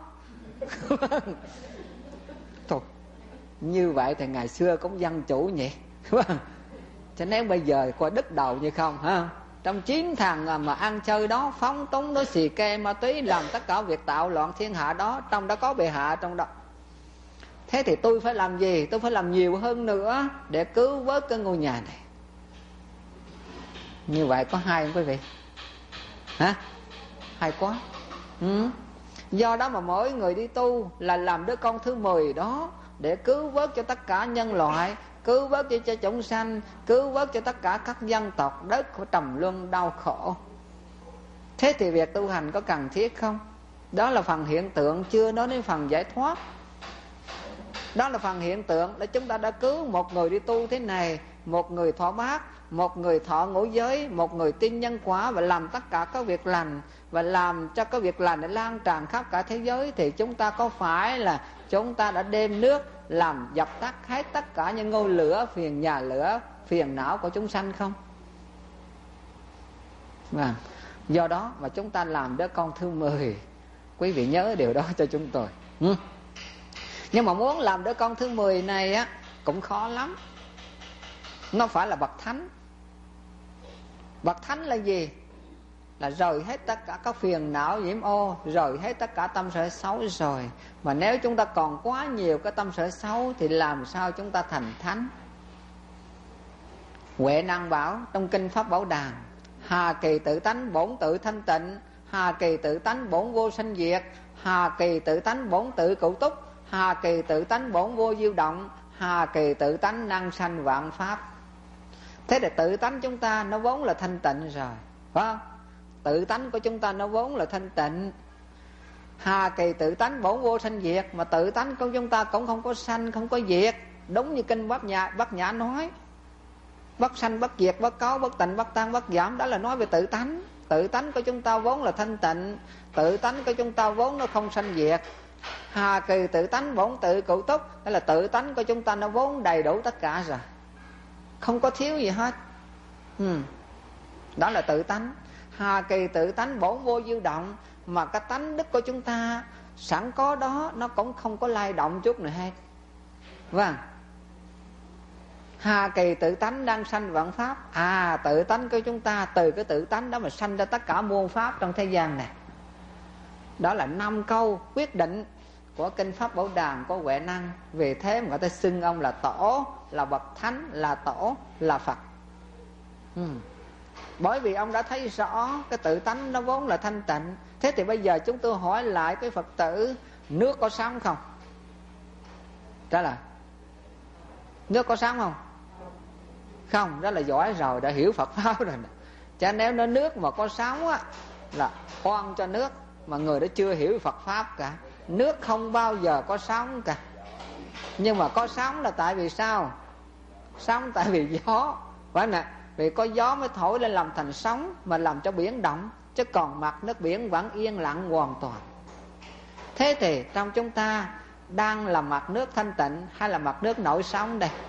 C: Thôi, như vậy thì ngày xưa cũng dân chủ nhỉ. Cho nên bây giờ coi đứt đầu như không ha. Trong chín thằng mà ăn chơi đó, phóng túng đó, xì ke ma túy, làm tất cả việc tạo loạn thiên hạ đó, trong đó có bệ hạ trong đó. Thế thì tôi phải làm gì? Tôi phải làm nhiều hơn nữa để cứu vớt cái ngôi nhà này. Như vậy có hay không quý vị? Hả? Hay quá. Ừ. Do đó mà mỗi người đi tu là làm đứa con thứ mười đó để cứu vớt cho tất cả nhân loại, cứu vớt cho chúng sanh, cứu vớt cho tất cả các dân tộc đất của trầm luân đau khổ. Thế thì việc tu hành có cần thiết không? Đó là phần hiện tượng, chưa nói đến phần giải thoát. Đó là phần hiện tượng là chúng ta đã cứu một người đi tu thế này, một người thọ bát, một người thọ ngũ giới, một người tin nhân quả và làm tất cả các việc lành, và làm cho cái việc lành để lan tràn khắp cả thế giới. Thì chúng ta có phải là chúng ta đã đem nước làm dập tắt hết tất cả những ngôi lửa, phiền nhà lửa, phiền não của chúng sanh không? Và do đó mà chúng ta làm đứa con thứ mười. Quý vị nhớ điều đó cho chúng tôi. ừ. Nhưng mà muốn làm đứa con thứ mười này á cũng khó lắm. Nó phải là bậc thánh. Bậc thánh là gì? Là rời hết tất cả các phiền não nhiễm ô, rời hết tất cả tâm sở xấu rồi. Mà nếu chúng ta còn quá nhiều cái tâm sở xấu thì làm sao chúng ta thành thánh? Huệ Năng bảo trong kinh Pháp Bảo Đàn: Hà kỳ tự tánh bổn tự thanh tịnh, hà kỳ tự tánh bổn vô sanh diệt, hà kỳ tự tánh bổn tự cựu túc, hà kỳ tự tánh bổn vô diêu động, hà kỳ tự tánh năng sanh vạn pháp. Thế thì tự tánh chúng ta nó vốn là thanh tịnh rồi, phải không? Tự tánh của chúng ta nó vốn là thanh tịnh. Hà kỳ tự tánh bổn vô sanh diệt, mà tự tánh của chúng ta cũng không có sanh, không có diệt. Đúng như kinh Bát Nhã, Bát Nhã nói, bất sanh, bất diệt, bất cấu, bất tịnh, bất tan, bất giảm. Đó là nói về tự tánh. Tự tánh của chúng ta vốn là thanh tịnh. Tự tánh của chúng ta vốn nó không sanh diệt. Hà kỳ tự tánh bổn tự cựu túc, đó là tự tánh của chúng ta nó vốn đầy đủ tất cả rồi, không có thiếu gì hết. ừ. Đó là tự tánh. Hà kỳ tự tánh bổn vô diêu động, mà cái tánh đức của chúng ta sẵn có đó, nó cũng không có lay động chút nào hết. Vâng. Hà kỳ tự tánh đang sanh vạn pháp. À, tự tánh của chúng ta từ cái tự tánh đó mà sanh ra tất cả muôn pháp trong thế gian này. Đó là năm câu quyết định của kinh Pháp Bảo Đàn của Huệ Năng. Vì thế mà người ta xưng ông là tổ, là bậc thánh, là tổ, là Phật. ừ. Bởi vì ông đã thấy rõ cái tự tánh nó vốn là thanh tịnh. Thế thì bây giờ chúng tôi hỏi lại cái Phật tử: nước có sáng không? Trả lời: nước có sáng không? Không, đó là giỏi rồi, đã hiểu Phật pháp rồi. Chứ nếu nó nước mà có sóng á là oan cho nước, mà người đó chưa hiểu Phật pháp cả. Nước không bao giờ có sóng cả. Nhưng mà có sóng là tại vì sao? Sóng tại vì gió, phải không ạ? Vì có gió mới thổi lên làm thành sóng, mà làm cho biển động. Chứ còn mặt nước biển vẫn yên lặng hoàn toàn. Thế thì trong chúng ta đang là mặt nước thanh tịnh hay là mặt nước nổi sóng đây?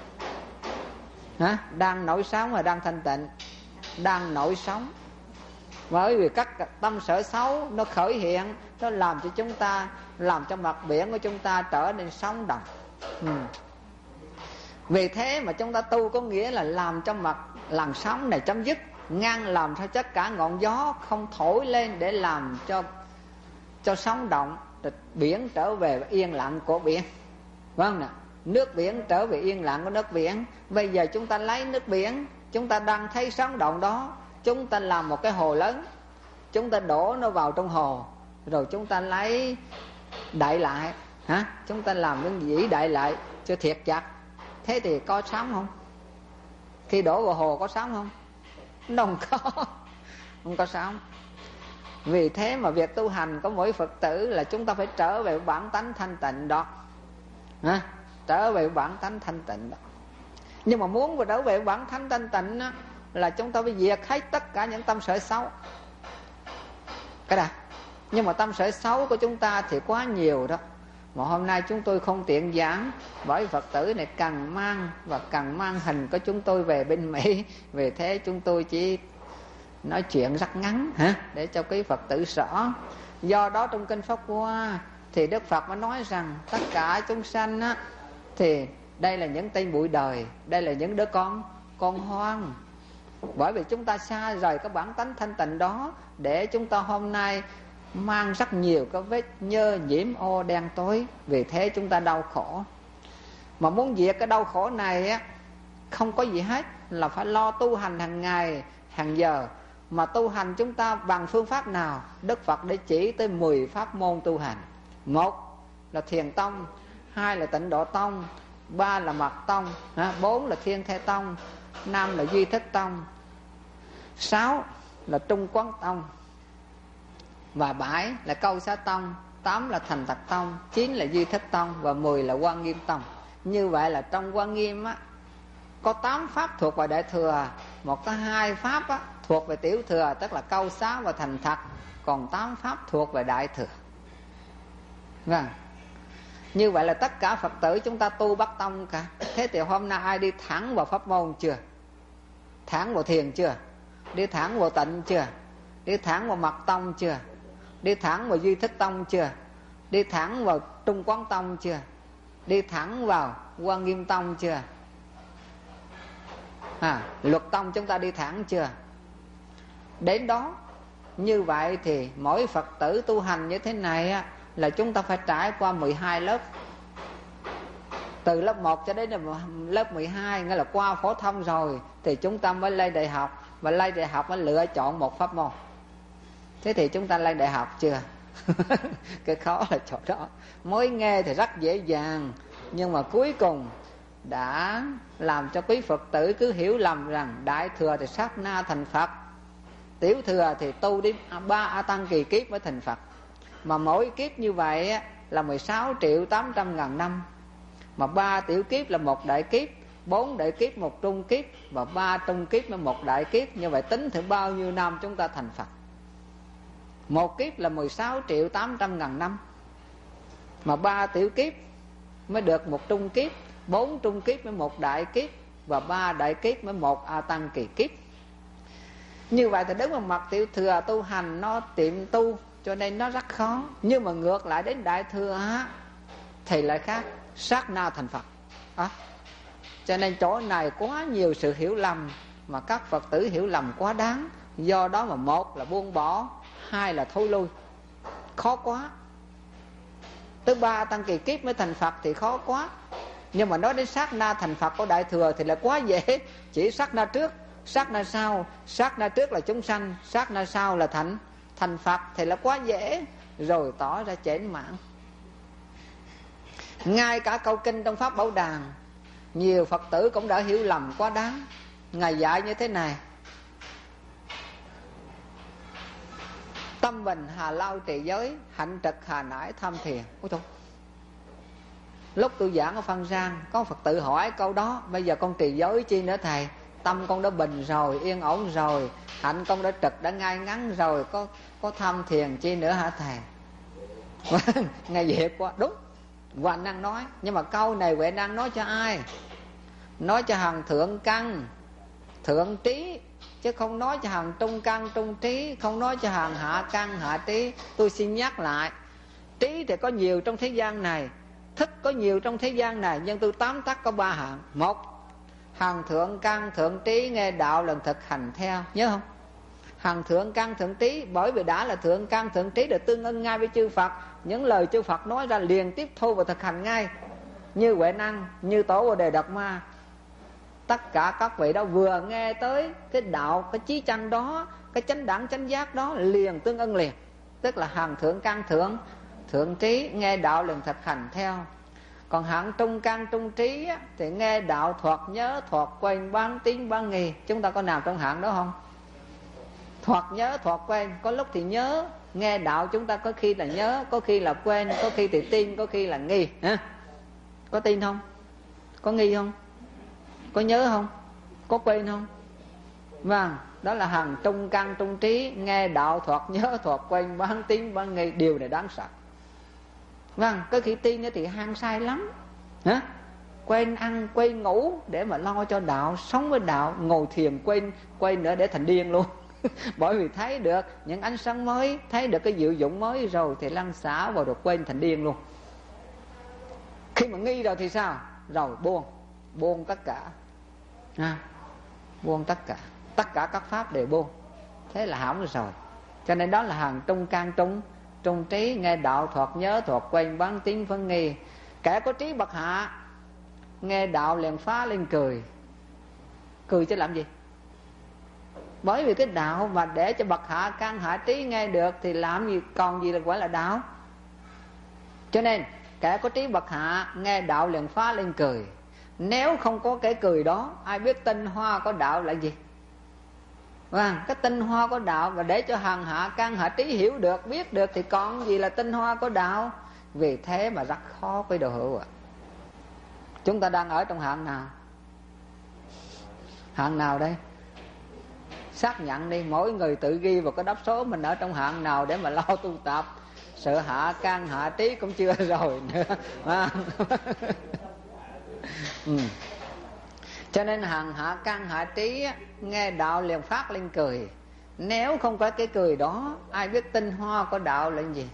C: Hả? Đang nổi sóng hay đang thanh tịnh? Đang nổi sóng. Bởi vì các tâm sở xấu nó khởi hiện, nó làm cho chúng ta, làm cho mặt biển của chúng ta trở nên sóng động. ừ. Vì thế mà chúng ta tu có nghĩa là làm cho mặt làn sóng này chấm dứt, ngăn làm cho tất cả ngọn gió không thổi lên để làm cho cho sóng động, biển trở về yên lặng của biển. Vâng nè, nước biển trở về yên lặng của nước biển. Bây giờ chúng ta lấy nước biển, chúng ta đang thấy sóng động đó, chúng ta làm một cái hồ lớn, chúng ta đổ nó vào trong hồ, rồi chúng ta lấy đậy lại, hả? Chúng ta làm cái dĩ đậy lại cho thiệt chặt. Thế thì có sóng không? Khi đổ vào hồ có sóng không? Nó không có. Không có sóng. Vì thế mà việc tu hành của mỗi Phật tử là chúng ta phải trở về bản tánh thanh tịnh đó, hả? Trở về bản tánh thanh tịnh đó. Nhưng mà muốn mà trở về bản tánh thanh tịnh đó, là chúng ta phải diệt hết tất cả những tâm sở xấu. Cái đã. Nhưng mà tâm sở xấu của chúng ta thì quá nhiều đó, mà hôm nay chúng tôi không tiện giảng, bởi Phật tử này cần mang và cần mang hình của chúng tôi về bên Mỹ. Vì thế chúng tôi chỉ nói chuyện rất ngắn, hả? Để cho quý Phật tử rõ. Do đó trong kinh Pháp Hoa thì Đức Phật mới nói rằng tất cả chúng sanh á, thì đây là những tên bụi đời, đây là những đứa con con hoang. Bởi vì chúng ta xa rời cái bản tánh thanh tịnh đó, để chúng ta hôm nay mang rất nhiều cái vết nhơ nhiễm ô đen tối. Vì thế chúng ta đau khổ. Mà muốn diệt cái đau khổ này á, không có gì hết, là phải lo tu hành hàng ngày, hàng giờ. Mà tu hành chúng ta bằng phương pháp nào? Đức Phật để chỉ tới mười pháp môn tu hành. Một là Thiền Tông, hai là Tịnh Độ Tông, ba là Mật Tông, bốn là Thiên Thế Tông, năm là Duy Thức Tông, sáu là Trung Quán Tông, và bảy là Câu Xá Tông, tám là Thành Thật Tông, chín là Duy Thức Tông, và mười là Quan Nghiêm Tông. Như vậy là trong Quan Nghiêm á, có tám pháp thuộc về Đại Thừa, một có hai pháp á, thuộc về Tiểu Thừa, tức là Câu Xá và Thành Thật, còn tám pháp thuộc về Đại Thừa. Vâng. Như vậy là tất cả Phật tử chúng ta tu Bắc Tông cả. Thế thì hôm nay ai đi thẳng vào pháp môn chưa? Thẳng vào thiền chưa? Đi thẳng vào tịnh chưa? Đi thẳng vào Mật Tông chưa? Đi thẳng vào Duy Thức Tông chưa? Đi thẳng vào Trung Quán Tông chưa? Đi thẳng vào Quan Nghiêm Tông chưa? À, Luật Tông chúng ta đi thẳng chưa? Đến đó. Như vậy thì mỗi Phật tử tu hành như thế này á, là chúng ta phải trải qua mười hai lớp. Từ lớp một cho đến lớp mười hai, nghĩa là qua phổ thông rồi, thì chúng ta mới lên đại học. Và lên đại học mới lựa chọn một pháp môn. Thế thì chúng ta lên đại học chưa? Cái khó là chỗ đó. Mới nghe thì rất dễ dàng, nhưng mà cuối cùng đã làm cho quý Phật tử cứ hiểu lầm rằng Đại Thừa thì sát na thành Phật, Tiểu Thừa thì tu đến ba A Tăng kỳ kiếp mới thành Phật. Mà mỗi kiếp như vậy là mười sáu triệu tám trăm ngàn năm. Mà ba tiểu kiếp là một đại kiếp, bốn đại kiếp một trung kiếp, và ba trung kiếp là một đại kiếp. Như vậy tính thử bao nhiêu năm chúng ta thành Phật. Một kiếp là mười sáu triệu tám trăm ngàn năm, mà ba tiểu kiếp mới được một trung kiếp, bốn trung kiếp mới một đại kiếp, và ba đại kiếp mới một A Tăng kỳ kiếp. Như vậy thì đứng vào mặt Tiểu Thừa tu hành nó tiệm tu, cho nên nó rất khó. Nhưng mà ngược lại đến Đại Thừa á, thì lại khác, sát na thành Phật à. Cho nên chỗ này quá nhiều sự hiểu lầm, mà các Phật tử hiểu lầm quá đáng. Do đó mà một là buông bỏ, hai là thôi lui. Khó quá. Tới ba tăng kỳ kiếp mới thành Phật thì khó quá. Nhưng mà nói đến sát na thành Phật của Đại Thừa thì là quá dễ. Chỉ sát na trước, sát na sau. Sát na trước là chúng sanh, sát na sau là thành thành Phật thì là quá dễ. Rồi tỏ ra chểnh mãn. Ngay cả câu kinh trong Pháp Bảo Đàn Nhiều Phật tử cũng đã hiểu lầm quá đáng. Ngài dạy như thế này: tâm bình hà lao trì giới, hạnh trật hà nải tham thiền. Ôi trời, lúc tôi giảng ở Phan Giang, có Phật tử hỏi câu đó: bây giờ con trì giới chi nữa thầy? Tâm con đã bình rồi, yên ổn rồi, hạnh con đã trực, đã ngay ngắn rồi, có có tham thiền chi nữa hả thầy? Ngài dẹp quá. Đúng, Huệ Năng nói. Nhưng mà câu này Huệ Năng nói cho ai? Nói cho hàng thượng căn, thượng trí, chứ không nói cho hàng trung căn, trung trí, không nói cho hàng hạ căn, hạ trí. Tôi xin nhắc lại, trí thì có nhiều trong thế gian này, thức có nhiều trong thế gian này, nhưng tôi tóm tắt có ba hạng. Một, hàng thượng căn, thượng trí nghe đạo lần thực hành theo. Nhớ không? Hàng thượng căn, thượng trí, bởi vì đã là thượng căn, thượng trí được tương ưng ngay với chư Phật. Những lời chư Phật nói ra liền tiếp thu và thực hành ngay. Như Huệ Năng, như Tổ Bồ Đề Đạt Ma, tất cả các vị đó vừa nghe tới cái đạo, cái chí chánh đó, cái chánh đẳng chánh giác đó, liền tương ưng liền. Tức là hàng thượng căn, thượng thượng trí nghe đạo liền thực hành theo. Còn hạng trung căn, trung trí á, thì nghe đạo thuộc nhớ, thuộc quên, bán tín bán nghi. Chúng ta có nào trong hạng đó không? Thuộc nhớ, thuộc quên. Có lúc thì nhớ, nghe đạo chúng ta có khi là nhớ, có khi là quên, có khi thì tin, có khi là nghi. ha? Có tin không? Có nghi không? Có nhớ không? Có quên không? Vâng, đó là hàng trung căn, trung trí, nghe đạo thuộc nhớ, thuộc quên, bán tín bán nghi. Điều này đáng sợ. Vâng, có khi tin thì hang sai lắm. Hả? Quên ăn, quên ngủ để mà lo cho đạo, sống với đạo, ngồi thiền quên, quên nữa để thành điên luôn. Bởi vì thấy được những ánh sáng mới, thấy được cái diệu dụng mới rồi thì lăn xả vào rồi quên thành điên luôn. Khi mà nghi rồi thì sao? Rồi buông, buông tất cả. À, buông tất cả, tất cả các pháp đều buông. Thế là hỏng rồi. Cho nên đó là hàng trung căn, trung trung trí nghe đạo thuộc nhớ, thuộc quên, bán tín phân nghi. Kẻ có trí bậc hạ nghe đạo liền phá lên cười. Cười chứ làm gì? Bởi vì cái đạo mà để cho bậc hạ căn hạ trí nghe được thì làm gì còn gì là gọi là đạo. Cho nên kẻ có trí bậc hạ nghe đạo liền phá lên cười. Nếu không có cái cười đó, ai biết tinh hoa của đạo là gì? Vâng, cái tinh hoa của đạo và để cho hàng hạ căn hạ trí hiểu được, biết được thì còn gì là tinh hoa của đạo. Vì thế mà rất khó với đồ hữu ạ. À. Chúng ta đang ở trong hạng nào? Hạng nào đây? Xác nhận đi, mỗi người tự ghi vào cái đáp số mình ở trong hạng nào để mà lo tu tập. Sự hạ căn hạ trí cũng chưa rồi nữa. À. ừ. Cho nên hàng hạ căn hạ trí nghe đạo liền phát lên cười. Nếu không có cái cười đó, ai biết tinh hoa của đạo là gì?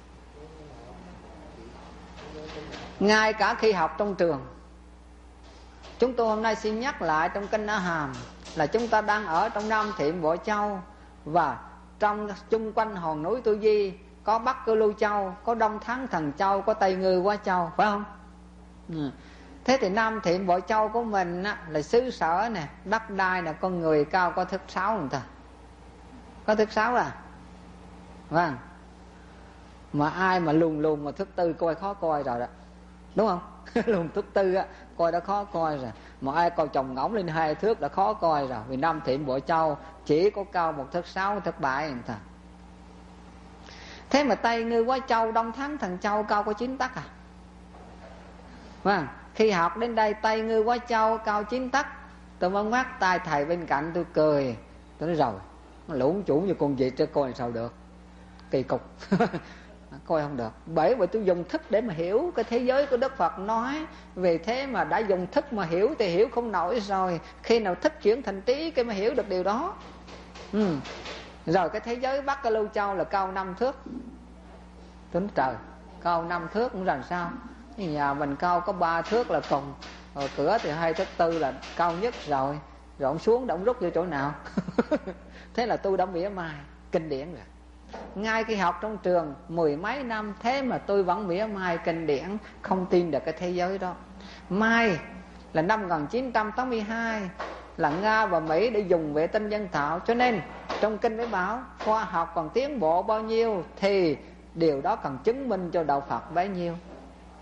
C: Ngay cả khi học trong trường, chúng tôi hôm nay xin nhắc lại trong Kinh A Hàm là chúng ta đang ở trong Nam Thiểm Bộ Châu, và trong chung quanh hòn núi Tu Di có Bắc Cư Lưu Châu, có Đông Thắng Thần Châu, có Tây Ngư Quá Châu, phải không? Ừ. Thế thì Nam Thiểm Bộ Châu của mình á, là xứ sở nè, đất đai nè, con người cao có thức sáu người ta. Có thức sáu à? Vâng. Mà ai mà lùn lùn mà thức tư coi khó coi rồi đó. Đúng không? Lùn thức tư á, coi đã khó coi rồi. Mà ai coi chồng ngỗng lên hai thước đã khó coi rồi. Vì Nam Thiểm Bộ Châu chỉ có cao một thước sáu, thước bảy người ta. Thế mà Tây Ngư Quá Châu, Đông Thắng Thần Châu cao có chín tấc à? Vâng. Khi học đến đây Tây Ngư Quá Châu cao chín tấc, tôi mới ngoắt tay thầy bên cạnh tôi cười. Tôi nói rồi, nó lũng chủ như con vịt cho coi sao được. Kỳ cục. Coi không được. Bởi vì tôi dùng thức để mà hiểu cái thế giới của Đức Phật nói. Vì thế mà đã dùng thức mà hiểu thì hiểu không nổi rồi. Khi nào thức chuyển thành trí cái mà hiểu được điều đó. ừ. Rồi cái thế giới Bắc Lưu Châu là cao năm thước. Tôi nói trời, cao năm thước cũng làm sao? Nhà mình cao có ba thước là cùng, rồi cửa thì hai thước tư là cao nhất rồi. Rồi ông xuống ông rút vô chỗ nào? Thế là tôi đã mỉa mai kinh điển rồi. Ngay khi học trong trường mười mấy năm, thế mà tôi vẫn mỉa mai kinh điển, không tin được cái thế giới đó. Mai là năm một nghìn chín trăm tám mươi hai, là Nga và Mỹ để dùng vệ tinh nhân tạo. Cho nên trong kinh mới bảo khoa học còn tiến bộ bao nhiêu thì điều đó cần chứng minh cho đạo Phật bấy nhiêu.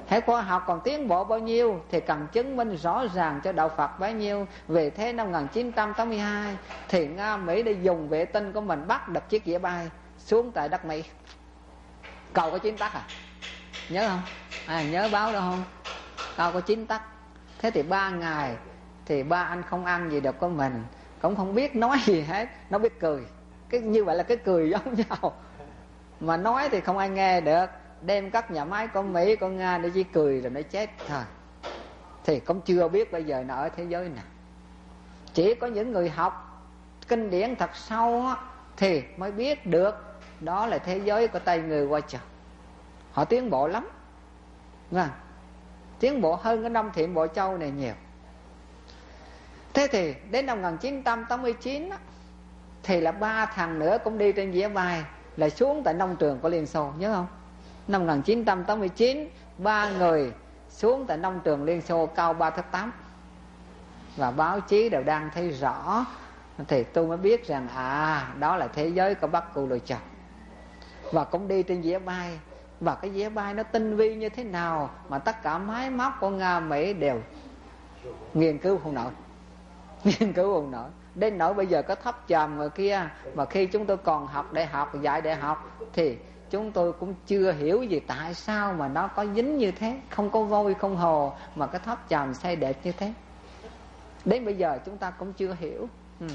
C: Hãy khoa học còn tiến bộ bao nhiêu thì cần chứng minh rõ ràng cho đạo Phật bấy nhiêu. Vì thế năm một nghìn chín trăm tám mươi hai thì Nga Mỹ đã dùng vệ tinh của mình bắt được chiếc dĩa bay xuống tại đất Mỹ. Cầu có chín tắc à? Nhớ không? À, nhớ báo đâu không? Cầu có chín tắc. Thế thì ba ngày thì ba anh không ăn gì được của mình, cũng không biết nói gì hết, nó biết cười. Cái như vậy là cái cười giống nhau, mà nói thì không ai nghe được. Đem các nhà máy của Mỹ, của Nga để chỉ cười rồi nó chết thôi. Thì cũng chưa biết bây giờ nó ở thế giới nào. Chỉ có những người học kinh điển thật sâu á, thì mới biết được đó là thế giới của Tây người qua trời. Họ tiến bộ lắm, vâng, tiến bộ hơn cái Đông Thiện Bộ Châu này nhiều. Thế thì đến năm một nghìn chín trăm tám mươi chín á, thì là ba thằng nữa cũng đi trên dĩa bay, là xuống tại nông trường của Liên Xô, nhớ không? Năm một nghìn chín trăm tám mươi chín, ba người xuống tại nông trường Liên Xô cao ba thước tám. Và báo chí đều đang thấy rõ. Thì tôi mới biết rằng à, đó là thế giới của Bắc Cù Lôi Châu. Và cũng đi trên dĩa bay. Và cái dĩa bay nó tinh vi như thế nào mà tất cả máy móc của Nga Mỹ đều nghiên cứu không nổi. Nghiên cứu không nổi. Đến nỗi bây giờ có thấp chàm người kia, mà khi chúng tôi còn học đại học, dạy đại học, thì chúng tôi cũng chưa hiểu gì tại sao mà nó có dính như thế, không có vôi không hồ, mà cái tháp chàm xây đẹp như thế. Đến bây giờ chúng ta cũng chưa hiểu. ừ.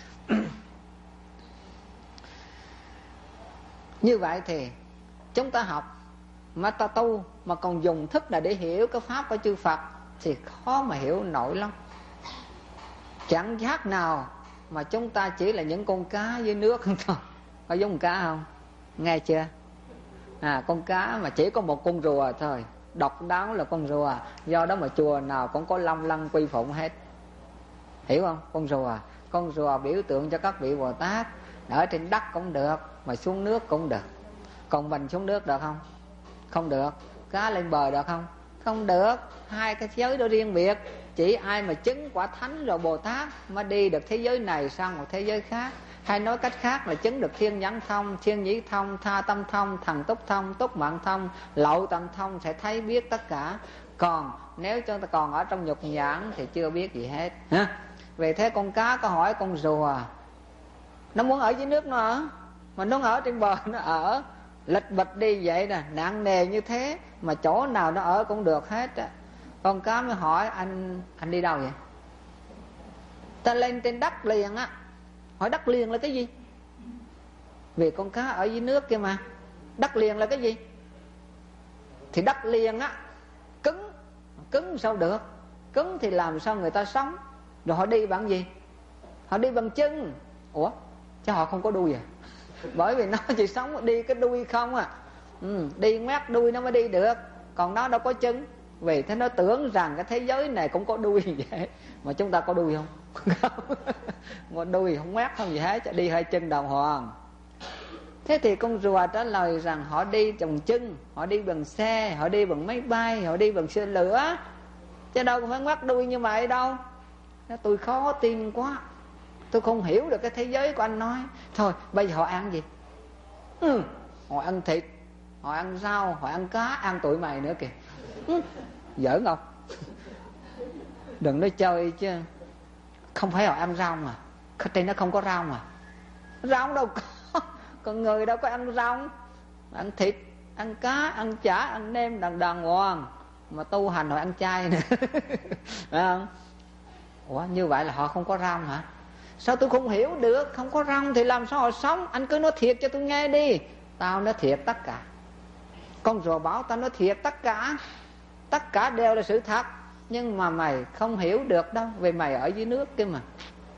C: Như vậy thì chúng ta học mà ta tu mà còn dùng thức là để hiểu cái pháp của chư Phật thì khó mà hiểu nổi lắm. Chẳng khác nào mà chúng ta chỉ là những con cá dưới nước không thôi. Có giống con cá không? Nghe chưa? À, con cá mà chỉ có một con rùa thôi, độc đáo là con rùa. Do đó mà chùa nào cũng có long lăng quy phụng hết. Hiểu không? Con rùa. Con rùa biểu tượng cho các vị Bồ Tát. Ở trên đất cũng được, mà xuống nước cũng được. Còn mình xuống nước được không? Không được. Cá lên bờ được không? Không được. Hai cái giới đó riêng biệt. Chỉ ai mà chứng quả thánh rồi Bồ Tát mới đi được thế giới này sang một thế giới khác. Hay nói cách khác là chứng được thiên nhãn thông, thiên nhĩ thông, tha tâm thông, thần túc thông, túc mạng thông, lậu tầm thông, sẽ thấy biết tất cả. Còn nếu chúng ta còn ở trong nhục nhãn thì chưa biết gì hết. ha? Vì thế con cá có hỏi con rùa, nó muốn ở dưới nước nó ở, mà nó ở trên bờ nó ở. Lệch bịch đi vậy nè, nặng nề như thế, mà chỗ nào nó ở cũng được hết á. Con cá mới hỏi anh, anh đi đâu vậy? Ta lên trên đất liền á. Hỏi đất liền là cái gì? Vì con cá ở dưới nước kia mà. Đất liền là cái gì? Thì đất liền á, cứng. Cứng sao được? Cứng thì làm sao người ta sống? Rồi họ đi bằng gì? Họ đi bằng chân. Ủa? Chứ họ không có đuôi à? Bởi vì nó chỉ sống đi cái đuôi không à. ừ, Đi ngoác đuôi nó mới đi được. Còn nó đâu có chân. Vì thế nó tưởng rằng cái thế giới này cũng có đuôi vậy. Mà chúng ta có đuôi không? Không. Một đuôi không ngoác không gì hết, đi hai chân đàng hoàng. Thế thì con rùa trả lời rằng họ đi bằng chân, họ đi bằng xe, họ đi bằng máy bay, họ đi bằng xe lửa, chứ đâu phải ngoác đuôi như vậy đâu. Tôi khó tin quá, tôi không hiểu được cái thế giới của anh nói. Thôi bây giờ họ ăn gì? ừ, Họ ăn thịt, họ ăn rau, họ ăn cá, ăn tụi mày nữa kìa. ừ, Giỡn không? Đừng nói chơi chứ. Không phải họ ăn rau mà, trên nó không có rau mà. Rau đâu có, con người đâu có ăn rau. Ăn thịt, ăn cá, ăn chả, ăn nêm đàng đàng hoàng. Mà tu hành họ ăn chay nữa. Phải không? Ủa như vậy là họ không có rau hả? Sao tôi không hiểu được? Không có rau thì làm sao họ sống? Anh cứ nói thiệt cho tôi nghe đi. Tao nói thiệt tất cả. Con rùa bảo tao nói thiệt tất cả. Tất cả đều là sự thật. Nhưng mà mày không hiểu được đâu, vì mày ở dưới nước kia mà.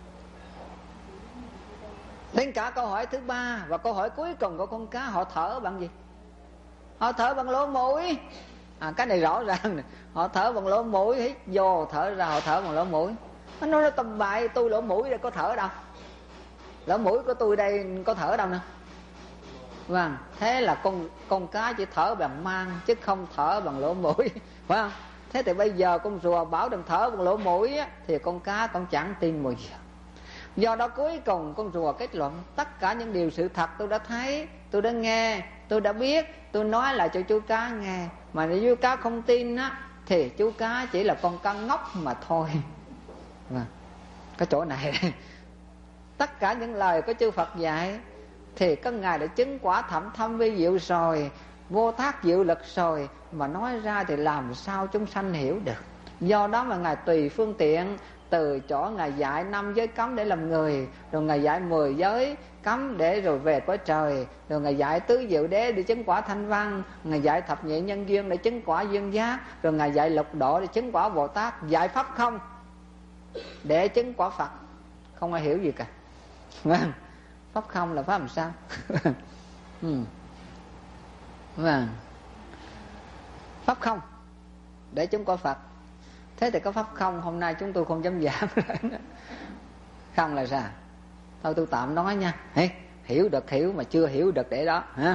C: Đến cả câu hỏi thứ ba và câu hỏi cuối cùng của con cá, họ thở bằng gì? Họ thở bằng lỗ mũi. À, cái này rõ ràng này. Họ thở bằng lỗ mũi, hít vô thở ra, họ thở bằng lỗ mũi. Nó nói nó tầm bậy, tôi lỗ mũi đây có thở đâu. Lỗ mũi của tôi đây có thở đâu nữa. Vâng, thế là con con cá chỉ thở bằng mang chứ không thở bằng lỗ mũi, phải không? Thế thì bây giờ con rùa bảo đừng thở bằng lỗ mũi á, thì con cá cũng chẳng tin một gì. Do đó cuối cùng con rùa kết luận tất cả những điều sự thật tôi đã thấy, tôi đã nghe, tôi đã biết, tôi nói lại cho chú Cá nghe. Mà nếu chú Cá không tin á thì chú Cá chỉ là con cá ngốc mà thôi. Vâng, cái chỗ này tất cả những lời của chư Phật dạy thì các ngài đã chứng quả thậm thâm vi diệu rồi, vô thác diệu lực rồi, mà nói ra thì làm sao chúng sanh hiểu được. Do đó mà ngài tùy phương tiện, từ chỗ ngài dạy năm giới cấm để làm người, rồi ngài dạy mười giới cấm để rồi về cõi trời, rồi ngài dạy tứ diệu đế để chứng quả thanh văn, ngài dạy thập nhị nhân duyên để chứng quả duyên giác, rồi ngài dạy lục độ để chứng quả Bồ Tát, dạy pháp không để chứng quả Phật. Không ai hiểu gì cả. Vâng, pháp không là pháp làm sao? ừ. Vâng, pháp không để chứng quả Phật. Thế thì có pháp không hôm nay chúng tôi không dám giảm. Không là sao? Thôi tôi tạm nói nha. Hey, hiểu được hiểu, mà chưa hiểu được để đó ha.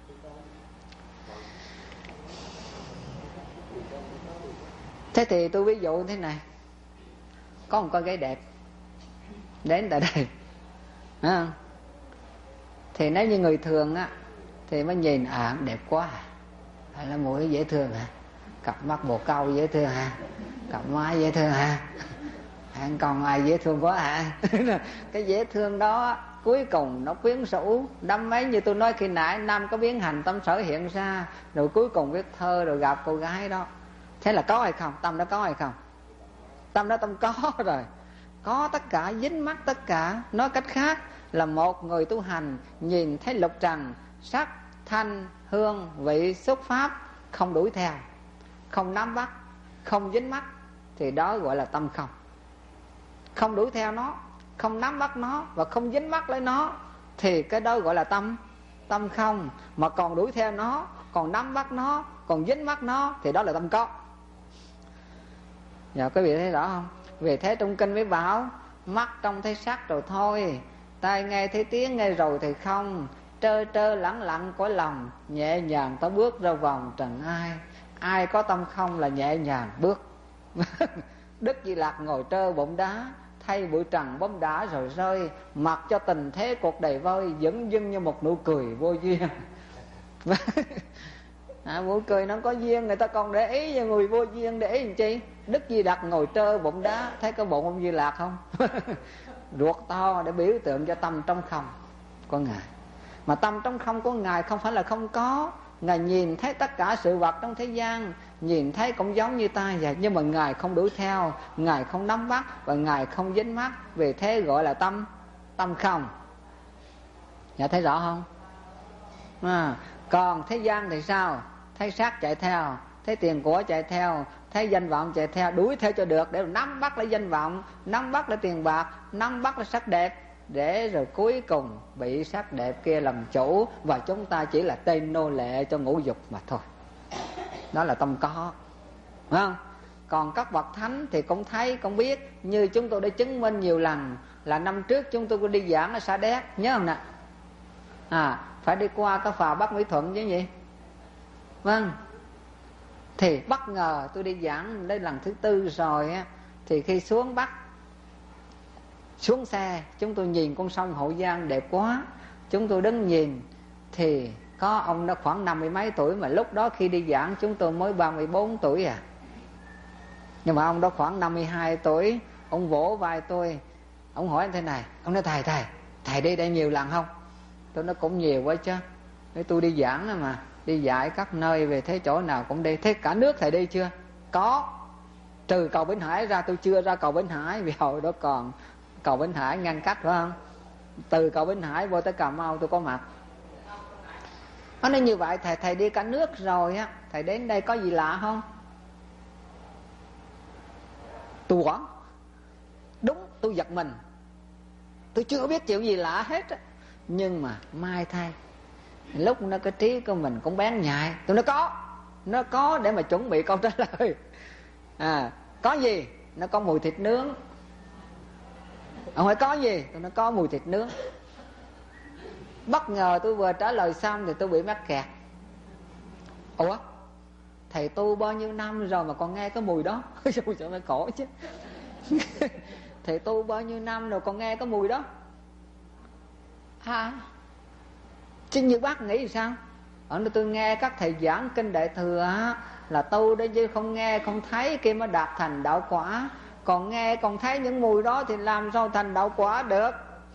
C: Thế thì tôi ví dụ thế này. Có một con gái đẹp đến tại đây à, thì nếu như người thường á thì mới nhìn à đẹp quá à, hay là mũi dễ thương hả, cặp mắt bồ câu dễ thương hả, cặp má dễ thương hả, còn ai dễ thương quá hả. Cái dễ thương đó cuối cùng nó quyến rũ đâm mấy, như tôi nói khi nãy, năm có biến hành tâm sở hiện ra, rồi cuối cùng viết thơ rồi gặp cô gái đó. Thế là có hay không? Tâm đó có hay không? Tâm đó tâm có rồi, có tất cả, dính mắc tất cả. Nói cách khác là một người tu hành nhìn thấy lục trần, sắc, thanh, hương, vị, xúc pháp, không đuổi theo, không nắm bắt, không dính mắc, thì đó gọi là tâm không. Không đuổi theo nó, không nắm bắt nó và không dính mắc lấy nó, thì cái đó gọi là tâm tâm không. Mà còn đuổi theo nó, còn nắm bắt nó, còn dính mắc nó, thì đó là tâm có. Dạ, quý vị thấy rõ không? Vì thế trong kinh mới bảo mắt trông thấy sắc rồi thôi, tai nghe thấy tiếng nghe rồi thì không, trơ trơ lẳng lặng cõi lòng, nhẹ nhàng ta bước ra vòng trần ai. Ai có tâm không là nhẹ nhàng bước. Đức Di Lặc ngồi trơ bụng đá, thay bụi trần bom đá rồi rơi, mặc cho tình thế cuộc đầy vơi, dửng dưng như một nụ cười vô duyên. À, nụ cười nó có duyên, người ta còn để ý, cho người vô duyên để ý làm chi? Đức Di Lặc ngồi trơ bụng đá, thấy cái bụng ông Di Lặc không? Ruột to để biểu tượng cho tâm trong không của Ngài. Mà tâm trong không của Ngài không phải là không có. Ngài nhìn thấy tất cả sự vật trong thế gian, nhìn thấy cũng giống như ta vậy, nhưng mà Ngài không đuổi theo, Ngài không nắm bắt và Ngài không dính mắc. Vì thế gọi là tâm tâm không. Dạ, thấy rõ không? À, còn thế gian thì sao? Thấy sắc chạy theo, thấy tiền của chạy theo, thấy danh vọng chạy theo, đuổi theo cho được để nắm bắt lấy danh vọng, nắm bắt lấy tiền bạc, nắm bắt lấy sắc đẹp, để rồi cuối cùng bị sắc đẹp kia làm chủ, và chúng ta chỉ là tên nô lệ cho ngũ dục mà thôi. Đó là tâm có, phải không? Còn các bậc thánh thì cũng thấy, cũng biết, như chúng tôi đã chứng minh nhiều lần, là năm trước chúng tôi có đi giảng ở Sa Đéc, nhớ không nè? À, phải đi qua cái phà Bắc Mỹ Thuận chứ gì? Vâng. Thì bất ngờ tôi đi giảng đây lần thứ tư rồi á, thì khi xuống Bắc, xuống xe chúng tôi nhìn con sông Hậu Giang đẹp quá, chúng tôi đứng nhìn thì có ông đó khoảng năm mươi mấy tuổi, mà lúc đó khi đi giảng chúng tôi mới ba mươi bốn tuổi à. Nhưng mà ông đó khoảng năm mươi hai tuổi, ông vỗ vai tôi, ông hỏi anh thế này, ông nói thầy thầy thầy đi đây nhiều lần không? Tôi nói cũng nhiều quá chứ, để tôi đi giảng đó mà, đi dạy các nơi, về thế chỗ nào cũng đi. Thế cả nước thầy đi chưa? Có, trừ cầu Bến Hải ra tôi chưa ra cầu Bến Hải, vì hồi đó còn cầu Bến Hải ngăn cách, phải không? Từ cầu Bến Hải vô tới Cà Mau tôi có mặt. Nó nói như vậy thầy thầy đi cả nước rồi á, thầy đến đây có gì lạ không? Tôi quẩn, đúng, tôi giật mình, tôi chưa biết chuyện gì lạ hết á. Nhưng mà mai thay, lúc nó cái trí của mình cũng bén nhạy, tôi nói có, nó có để mà chuẩn bị câu trả lời. À, có gì? Nó có mùi thịt nướng. Ông hỏi có gì? Tôi nói có mùi thịt nướng. Bất ngờ tôi vừa trả lời xong thì tôi bị mắc kẹt. Ủa, thầy tu bao nhiêu năm rồi mà còn nghe cái mùi đó? Sao phải khổ chứ. Thầy tu bao nhiêu năm rồi còn nghe cái mùi đó? À, chứ như bác nghĩ sao? Ở nơi tôi nghe các thầy giảng kinh Đại Thừa là tu đấy, chứ không nghe không thấy kia mới đạt thành đạo quả. Còn nghe còn thấy những mùi đó thì làm sao thành đạo quả được?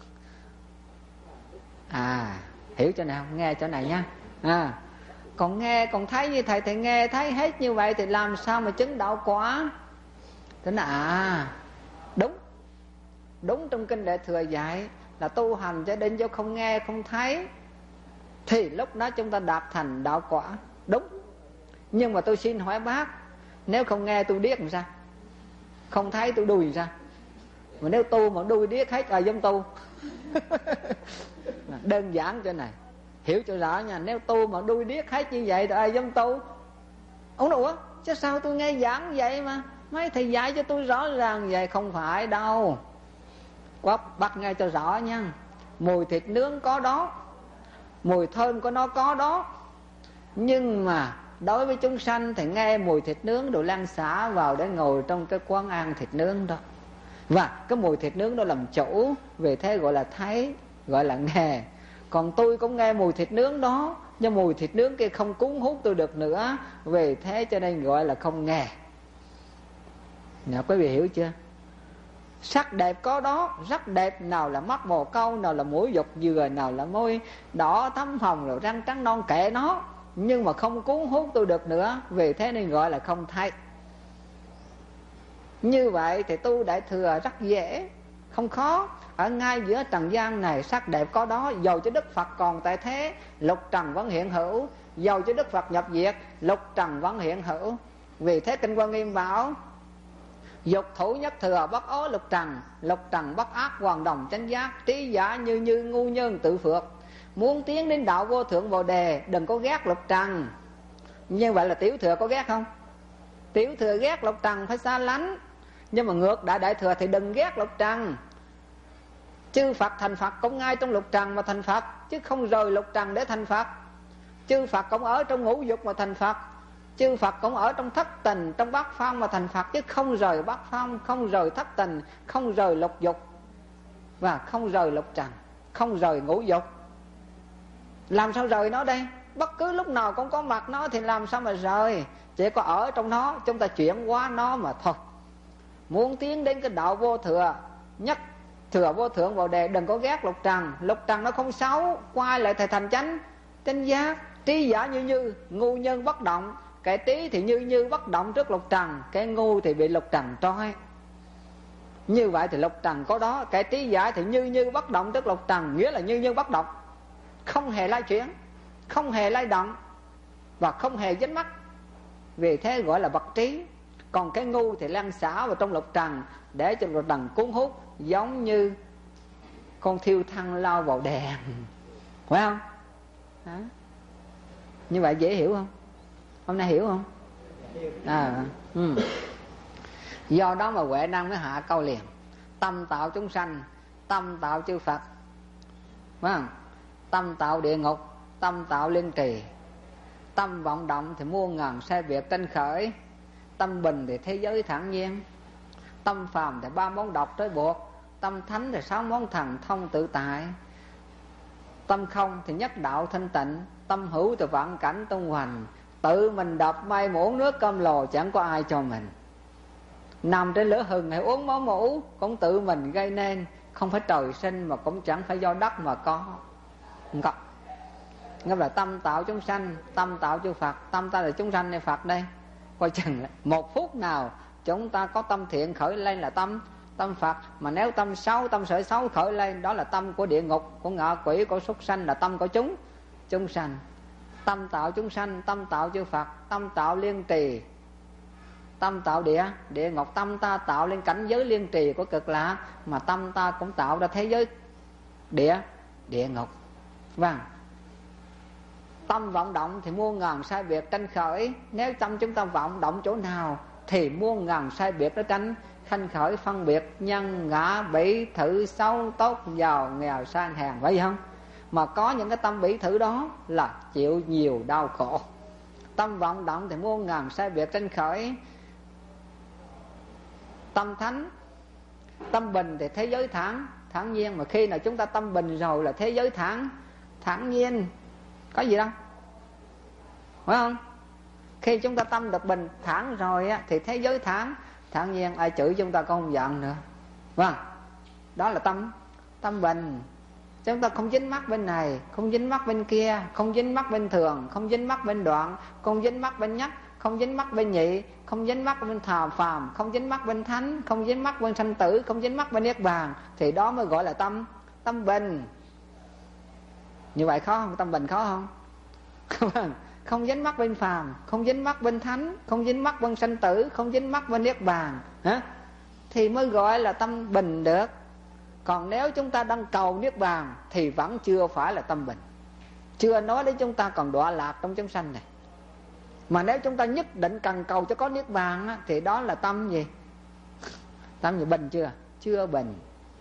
C: À, hiểu chỗ nào? Nghe chỗ này nha. À, còn nghe còn thấy như thầy thầy nghe thấy hết như vậy thì làm sao mà chứng đạo quả? Thế là à, đúng. Đúng trong kinh Đại Thừa dạy là tu hành cho đến cho không nghe không thấy thì lúc đó chúng ta đạt thành đạo quả. Đúng. Nhưng mà tôi xin hỏi bác, nếu không nghe tôi điếc làm sao? Không thấy tôi đùi ra. Mà nếu tu mà đùi điếc hết ai giống tu? Đơn giản chỗ này, hiểu cho rõ nha. Nếu tu mà đuôi điếc hết như vậy thì ai giống tu? Ông nói ủa, chứ sao tôi nghe giảng vậy mà mấy thầy dạy cho tôi rõ ràng vậy? Không phải đâu. Quá bắt nghe cho rõ nha. Mùi thịt nướng có đó, mùi thơm của nó có đó, nhưng mà đối với chúng sanh thì nghe mùi thịt nướng đồ lan xả vào để ngồi trong cái quán ăn thịt nướng đó. Và cái mùi thịt nướng đó làm chủ, vì thế gọi là thấy, gọi là nghe. Còn tôi cũng nghe mùi thịt nướng đó, nhưng mùi thịt nướng kia không cuốn hút tôi được nữa, vì thế cho nên gọi là không nghe. Nào quý vị hiểu chưa? Sắc đẹp có đó, sắc đẹp nào là mắt bồ câu, nào là mũi dục dừa, nào là môi đỏ thắm hồng, rồi răng trắng non, kệ nó, nhưng mà không cuốn hút tôi được nữa, vì thế nên gọi là không thấy. Như vậy thì tu Đại Thừa rất dễ, không khó. Ở ngay giữa trần gian này sắc đẹp có đó, dầu cho Đức Phật còn tại thế, lục trần vẫn hiện hữu. Dầu cho Đức Phật nhập diệt, lục trần vẫn hiện hữu. Vì thế Kinh Quan Nghiêm bảo: dục thủ nhất thừa bất ố lục trần, lục trần bất ác hoàn đồng chánh giác, trí giả như như ngu nhân tự phượt. Muốn tiến đến đạo vô thượng Bồ Đề, đừng có ghét lục trần. Như vậy là Tiểu Thừa có ghét không? Tiểu Thừa ghét lục trần phải xa lánh. Nhưng mà ngược Đại Đại Thừa thì đừng ghét lục trần. Chư Phật thành Phật cũng ngay trong lục trần mà thành Phật, chứ không rời lục trần để thành Phật. Chư Phật cũng ở trong ngũ dục mà thành Phật. Chư Phật cũng ở trong thất tình, trong bát phong mà thành Phật, chứ không rời bát phong, không rời thất tình, không rời lục dục, và không rời lục trần, không rời ngũ dục. Làm sao rời nó đây? Bất cứ lúc nào cũng có mặt nó thì làm sao mà rời? Chỉ có ở trong nó, chúng ta chuyển qua nó mà thôi. Muốn tiến đến cái đạo vô thừa nhất thừa vô thượng Bồ Đề, đừng có ghét lục trần. Lục trần nó không xấu, quay lại thầy thành chánh chánh giác. Trí giả như như, ngu nhân bất động. Cái trí thì như như bất động trước lục trần, cái ngu thì bị lục trần trói. Như vậy thì lục trần có đó, cái trí giả thì như như bất động trước lục trần, nghĩa là như như bất động, không hề lay chuyển, không hề lay động, và không hề dính mắc. Vì thế gọi là bậc trí. Còn cái ngu thì lan xả vào trong lục trần, để cho lục trần cuốn hút, giống như con thiêu thân lao vào đèn, phải không? Đó. Như vậy dễ hiểu không? Hôm nay hiểu không? À, ừ. Do đó mà Huệ Năng mới hạ câu liền: tâm tạo chúng sanh, tâm tạo chư Phật, phải không? Tâm tạo địa ngục, tâm tạo liên trì. Tâm vọng động thì muôn ngàn sai biệt tranh khởi. Tâm bình thì thế giới thản nhiên. Tâm phàm thì ba món độc trói buộc. Tâm thánh thì sáu món thần thông tự tại. Tâm không thì nhất đạo thanh tịnh. Tâm hữu thì vạn cảnh tung hoành. Tự mình đập may muỗng nước cơm lồ, chẳng có ai cho mình. Nằm trên lửa hừng hay uống máu mũ, cũng tự mình gây nên. Không phải trời sinh mà cũng chẳng phải do đất mà có. Không có. Nghĩa là tâm tạo chúng sanh, tâm tạo chư Phật. Tâm ta là chúng sanh hay Phật đây? Coi chừng một phút nào chúng ta có tâm thiện khởi lên là tâm tâm Phật. Mà nếu tâm xấu, tâm sở xấu khởi lên, đó là tâm của địa ngục, của ngạ quỷ, của súc sanh, là tâm của chúng chúng sanh. Tâm tạo chúng sanh, tâm tạo chư Phật, tâm tạo liên trì, tâm tạo địa địa ngục. Tâm ta tạo lên cảnh giới liên trì của cực lạc, mà tâm ta cũng tạo ra thế giới địa địa ngục. Vâng. Tâm vọng động thì muôn ngàn sai biệt tranh khởi. Nếu tâm chúng ta vọng động chỗ nào thì muôn ngàn sai biệt nó tranh khanh khởi, phân biệt nhân ngã bỉ thử, xấu tốt giàu nghèo sang hèn, phải không? Mà có những cái tâm bỉ thử đó là chịu nhiều đau khổ. Tâm vọng động thì muôn ngàn sai biệt tranh khởi. Tâm thánh, tâm bình thì thế giới thản thản nhiên. Mà khi nào chúng ta tâm bình rồi là thế giới thản thản nhiên, có gì đâu. phải không? Khi chúng ta tâm được bình thản rồi á, thì thế giới thản, thản nhiên ai chửi chúng ta cũng không giận nữa. Vâng, đó là tâm tâm bình. Chúng ta không dính mắc bên này, không dính mắc bên kia, không dính mắc bên thường, không dính mắc bên đoạn, không dính mắc bên nhất, không dính mắc bên nhị, không dính mắc bên thà phàm, không dính mắc bên thánh, không dính mắc bên sanh tử, không dính mắc bên niết bàn. Thì đó mới gọi là tâm tâm bình. Như vậy khó không? Tâm bình khó không? Không dính mắc bên phàm, không dính mắc bên thánh, không dính mắc bên sanh tử, không dính mắc bên niết bàn, hả? Thì mới gọi là tâm bình được. Còn nếu chúng ta đang cầu niết bàn thì vẫn chưa phải là tâm bình. Chưa nói đến chúng ta còn đọa lạc trong chúng sanh này. Mà nếu chúng ta nhất định cần cầu cho có niết bàn á, thì đó là tâm gì? Tâm gì? Bình chưa? Chưa bình.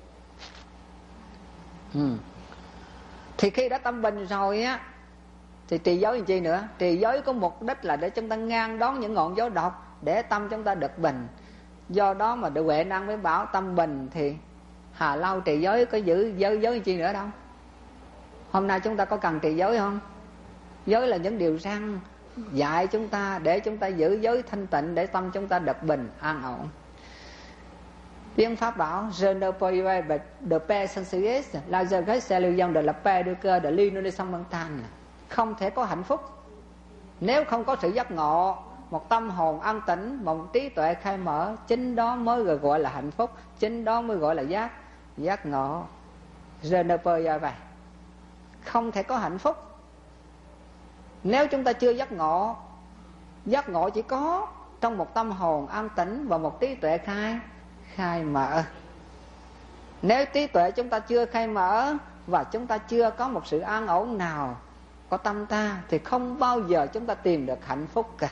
C: ừ. Thì khi đã tâm bình rồi á, thì trì giới làm chi nữa? Trì giới có mục đích là để chúng ta ngang đón những ngọn gió độc, để tâm chúng ta được bình. Do đó mà Đức Huệ Năng mới bảo tâm bình thì hà lâu trì giới có giữ giới giới làm chi nữa đâu. Hôm nay chúng ta có cần trì giới không? Giới là những điều răn dạy chúng ta để chúng ta giữ giới thanh tịnh, để tâm chúng ta được bình an ổn. Tiếng Pháp bảo Je ne peux pas de paix sans succès, la joie c'est le lion de la paix de cœur de l'innocence mentale. Không thể có hạnh phúc nếu không có sự giác ngộ, một tâm hồn an tĩnh, một trí tuệ khai mở. Chính đó mới gọi là hạnh phúc, chính đó mới gọi là giác giác ngộ. Je ne peux pas, không thể có hạnh phúc nếu chúng ta chưa giác ngộ. Giác ngộ chỉ có trong một tâm hồn an tĩnh và một trí tuệ khai khai mở. Nếu trí tuệ chúng ta chưa khai mở và chúng ta chưa có một sự an ổn nào có tâm ta, thì không bao giờ chúng ta tìm được hạnh phúc cả.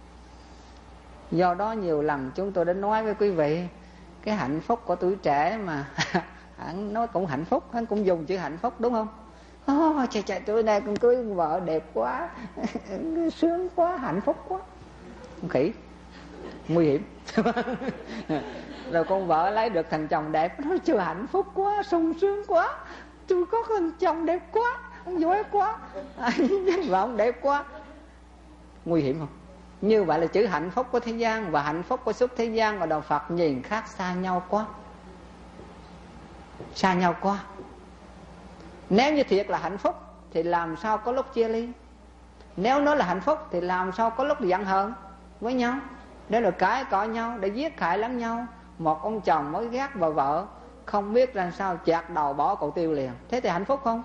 C: Do đó nhiều lần chúng tôi đã nói với quý vị, cái hạnh phúc của tuổi trẻ mà hắn nói cũng hạnh phúc, hắn cũng dùng chữ hạnh phúc, đúng không? Oh, trời trời, tuổi này con cưới vợ đẹp quá, sướng quá, hạnh phúc quá. Khỉ, nguy hiểm. Rồi con vợ lấy được thằng chồng đẹp, nó chưa hạnh phúc quá, sung sướng quá, tôi có thằng chồng đẹp quá, ông giỏi quá, vợ ông đẹp quá. Nguy hiểm không? Như vậy là chữ hạnh phúc của thế gian và hạnh phúc của xuất thế gian và đạo Phật nhìn khác xa nhau quá, xa nhau quá. Nếu như thiệt là hạnh phúc thì làm sao có lúc chia ly? Nếu nó là hạnh phúc thì làm sao có lúc giận hờn với nhau, để rồi cãi cọ nhau, để giết hại lẫn nhau? Một ông chồng mới ghét bà vợ, không biết làm sao chặt đầu bỏ cậu tiêu liền. Thế thì hạnh phúc không?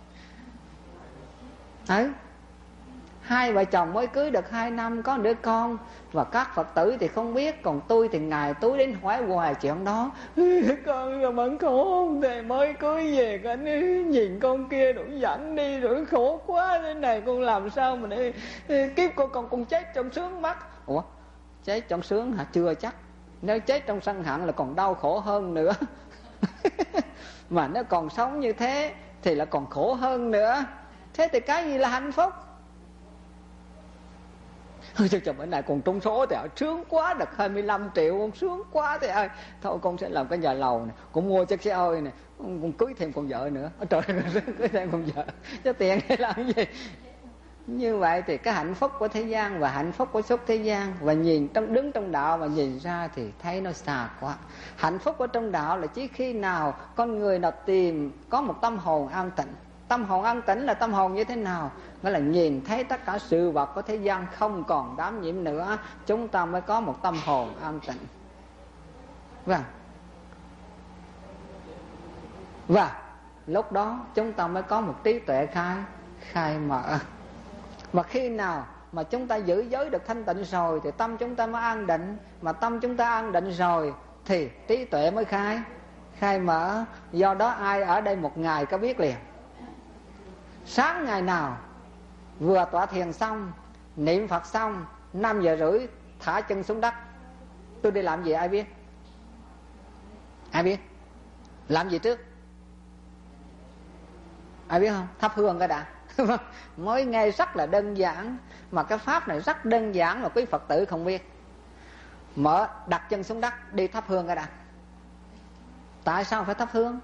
C: Ừ. Hai vợ chồng mới cưới được hai năm có đứa con, và các Phật tử thì không biết, còn tôi thì ngày tối đến hỏi hoài chuyện đó. Con là vẫn khổ không thầy, mới cưới về anh nhìn con kia rồi dẫn đi rồi khổ quá thế này, con làm sao mà để kiếp con con con chết trong sướng mắt. Ủa, chết trong sướng hả? Chưa chắc. Nếu chết trong sân hận là còn đau khổ hơn nữa. Mà nếu còn sống như thế thì là còn khổ hơn nữa. Thế thì cái gì là hạnh phúc? Ôi trời trời, bữa nay còn trúng số thì sướng quá, được hai mươi lăm triệu, con sướng quá thì ơi, thôi con sẽ làm cái nhà lầu này, con mua chiếc xe hơi này, con cưới thêm con vợ nữa. Ôi trời ơi, cưới thêm con vợ, cho tiền để làm cái gì? Như vậy thì cái hạnh phúc của thế gian và hạnh phúc của xuất thế gian, và nhìn trong đứng trong đạo mà nhìn ra thì thấy nó xa quá. Hạnh phúc ở trong đạo là chỉ khi nào con người nào tìm có một tâm hồn an tịnh. Tâm hồn an tĩnh là tâm hồn như thế nào? Nghĩa là nhìn thấy tất cả sự vật của thế gian không còn đám nhiễm nữa, chúng ta mới có một tâm hồn an tịnh. Vâng. Và lúc đó chúng ta mới có một trí tuệ khai khai mở. Và khi nào mà chúng ta giữ giới được thanh tịnh rồi thì tâm chúng ta mới an định. Mà tâm chúng ta an định rồi thì trí tuệ mới khai khai mở. Do đó ai ở đây một ngày có biết liền. Sáng ngày nào vừa tọa thiền xong, niệm Phật xong, năm giờ rưỡi thả chân xuống đất, tôi đi làm gì ai biết? Ai biết? Làm gì trước? Ai biết không? Thắp hương cái đã. Mới nghe rất là đơn giản, mà cái pháp này rất đơn giản mà quý Phật tử không biết. Mở đặt chân xuống đất, đi thắp hương cái đã. Tại sao phải thắp hương?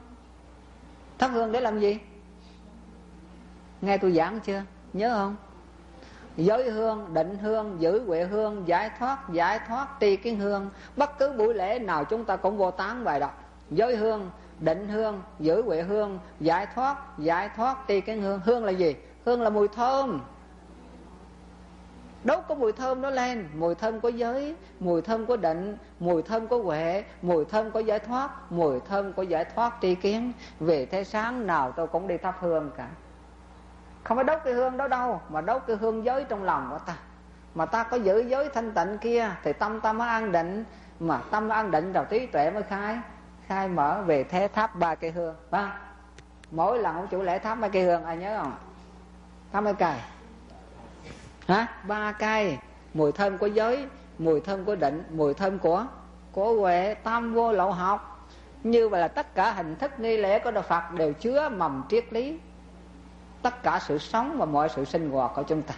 C: Thắp hương để làm gì? Nghe tôi giảng chưa? Nhớ không? Giới hương, định hương, giữ huệ hương, giải thoát, giải thoát, tri kiến hương. Bất cứ buổi lễ nào chúng ta cũng vô tán bài đó. Giới hương, định hương, giữ huệ hương, giải thoát, giải thoát, tri kiến hương. Hương là gì? Hương là mùi thơm. Đốt có mùi thơm đó lên. Mùi thơm có giới, mùi thơm có định, mùi thơm có huệ, mùi thơm có giải thoát, mùi thơm có giải thoát tri kiến. Vì thế sáng nào tôi cũng đi thắp hương cả. Không phải đốt cái hương đó đâu, mà đốt cái hương giới trong lòng của ta. Mà ta có giữ giới thanh tịnh kia thì tâm ta mới an định. Mà tâm an định rồi trí tuệ mới khai khai mở. Về thế thắp ba cây hương. Ba. Mỗi lần ông chủ lễ thắp ba cây hương, ai nhớ không? Thắp mấy cây? Hả? Ba cây. Mùi thơm của giới, mùi thơm của định, mùi thơm của của huệ, tam vô lậu học. Như vậy là tất cả hình thức nghi lễ của Đạo Phật đều chứa mầm triết lý tất cả sự sống và mọi sự sinh hoạt của chúng ta.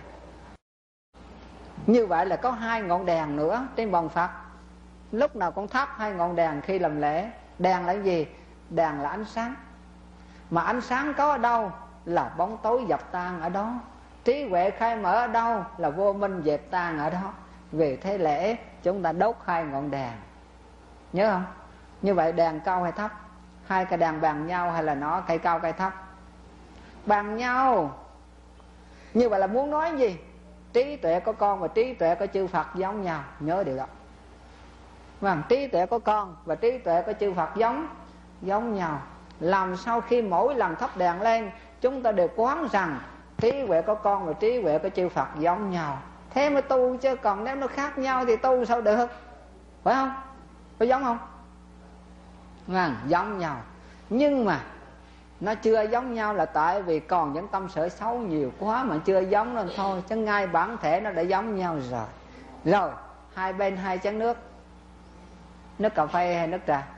C: Như vậy là có hai ngọn đèn nữa trên bàn Phật. Lúc nào cũng thắp hai ngọn đèn khi làm lễ. Đèn là gì? Đèn là ánh sáng. Mà ánh sáng có ở đâu là bóng tối dập tan ở đó. Trí huệ khai mở ở đâu là vô minh dẹp tan ở đó. Vì thế lễ chúng ta đốt hai ngọn đèn. Nhớ không? Như vậy đèn cao hay thấp? Hai cái đèn bằng nhau hay là nó cây cao cây thấp? Bằng nhau. Như vậy là muốn nói gì? Trí tuệ của con và trí tuệ của chư Phật giống nhau. Nhớ điều đó. Vâng, trí tuệ của con và trí tuệ của chư Phật giống giống nhau. Làm sao khi mỗi lần thắp đèn lên chúng ta đều quán rằng trí huệ của con và trí huệ của chư Phật giống nhau. Thế mới tu chứ còn nếu nó khác nhau thì tu sao được? Phải không? Có giống không? Vâng, giống nhau. Nhưng mà nó chưa giống nhau là tại vì còn những tâm sở xấu nhiều quá mà chưa giống lên thôi. Chứ ngay bản thể nó đã giống nhau rồi. Rồi, hai bên hai chén nước. Nước cà phê hay nước trà?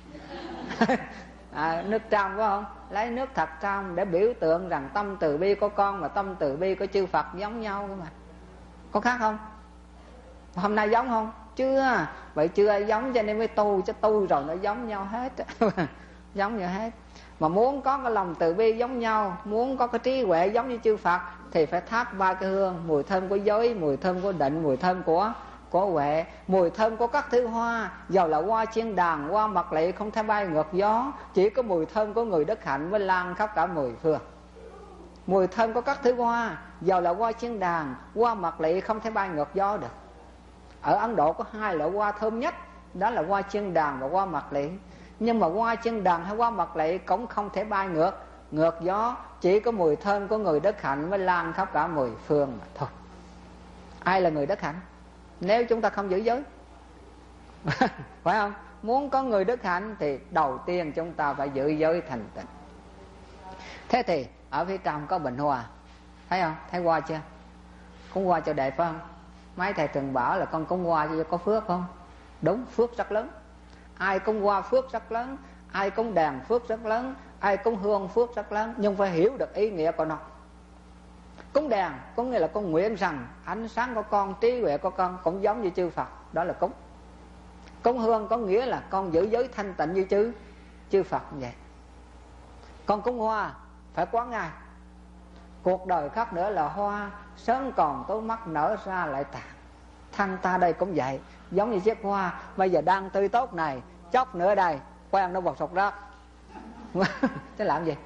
C: à, nước trong phải không? Lấy nước thật trong để biểu tượng rằng tâm từ bi của con và tâm từ bi của chư Phật giống nhau cơ mà. Có khác không? Hôm nay giống không? Chưa. Vậy chưa giống cho nên mới tu. Chứ tu rồi nó giống nhau hết. Giống nhau hết. Mà muốn có cái lòng từ bi giống nhau, muốn có cái trí huệ giống như chư Phật thì phải thắp ba cái hương. Mùi thơm của giới, mùi thơm của định, mùi thơm của của huệ, mùi thơm của các thứ hoa. Dầu là hoa chiên đàn, hoa mật lị không thể bay ngược gió. Chỉ có mùi thơm của người đất hạnh mới lan khắp cả mười phương. Mùi thơm của các thứ hoa, dầu là hoa chiên đàn, hoa mật lị không thể bay ngược gió được. Ở Ấn Độ có hai loại hoa thơm nhất, đó là hoa chiên đàn và hoa mật lị. Nhưng mà hoa chiên đàn hay hoa mật lị cũng không thể bay ngược ngược gió. Chỉ có mùi thơm của người đất hạnh mới lan khắp cả mười phương mà thôi. Ai là người đất hạnh? Nếu chúng ta không giữ giới phải không? Muốn có người đức hạnh thì đầu tiên chúng ta phải giữ giới thành tịnh. Thế thì ở phía trong có bình hoa, thấy không? Thấy hoa chưa? Cúng hoa cho đẹp phải không? Mấy thầy thường bảo là con cúng hoa cho có phước không? Đúng, phước rất lớn. Ai cúng hoa phước rất lớn, ai cúng đèn phước rất lớn, ai cúng hương phước rất lớn. Nhưng phải hiểu được ý nghĩa của nó. Cúng đèn có nghĩa là con nguyện rằng ánh sáng của con, trí huệ của con cũng giống như chư Phật. Đó là cúng. Cúng hương có nghĩa là con giữ giới thanh tịnh như chư chư Phật vậy. Con cúng hoa phải quán ngay. Cuộc đời khác nữa là hoa, sớm còn tối mắt nở ra lại tàn. Thân ta đây cũng vậy, giống như chiếc hoa bây giờ đang tươi tốt này, chốc nữa đây quen nó bọt sột rác. Thế làm gì?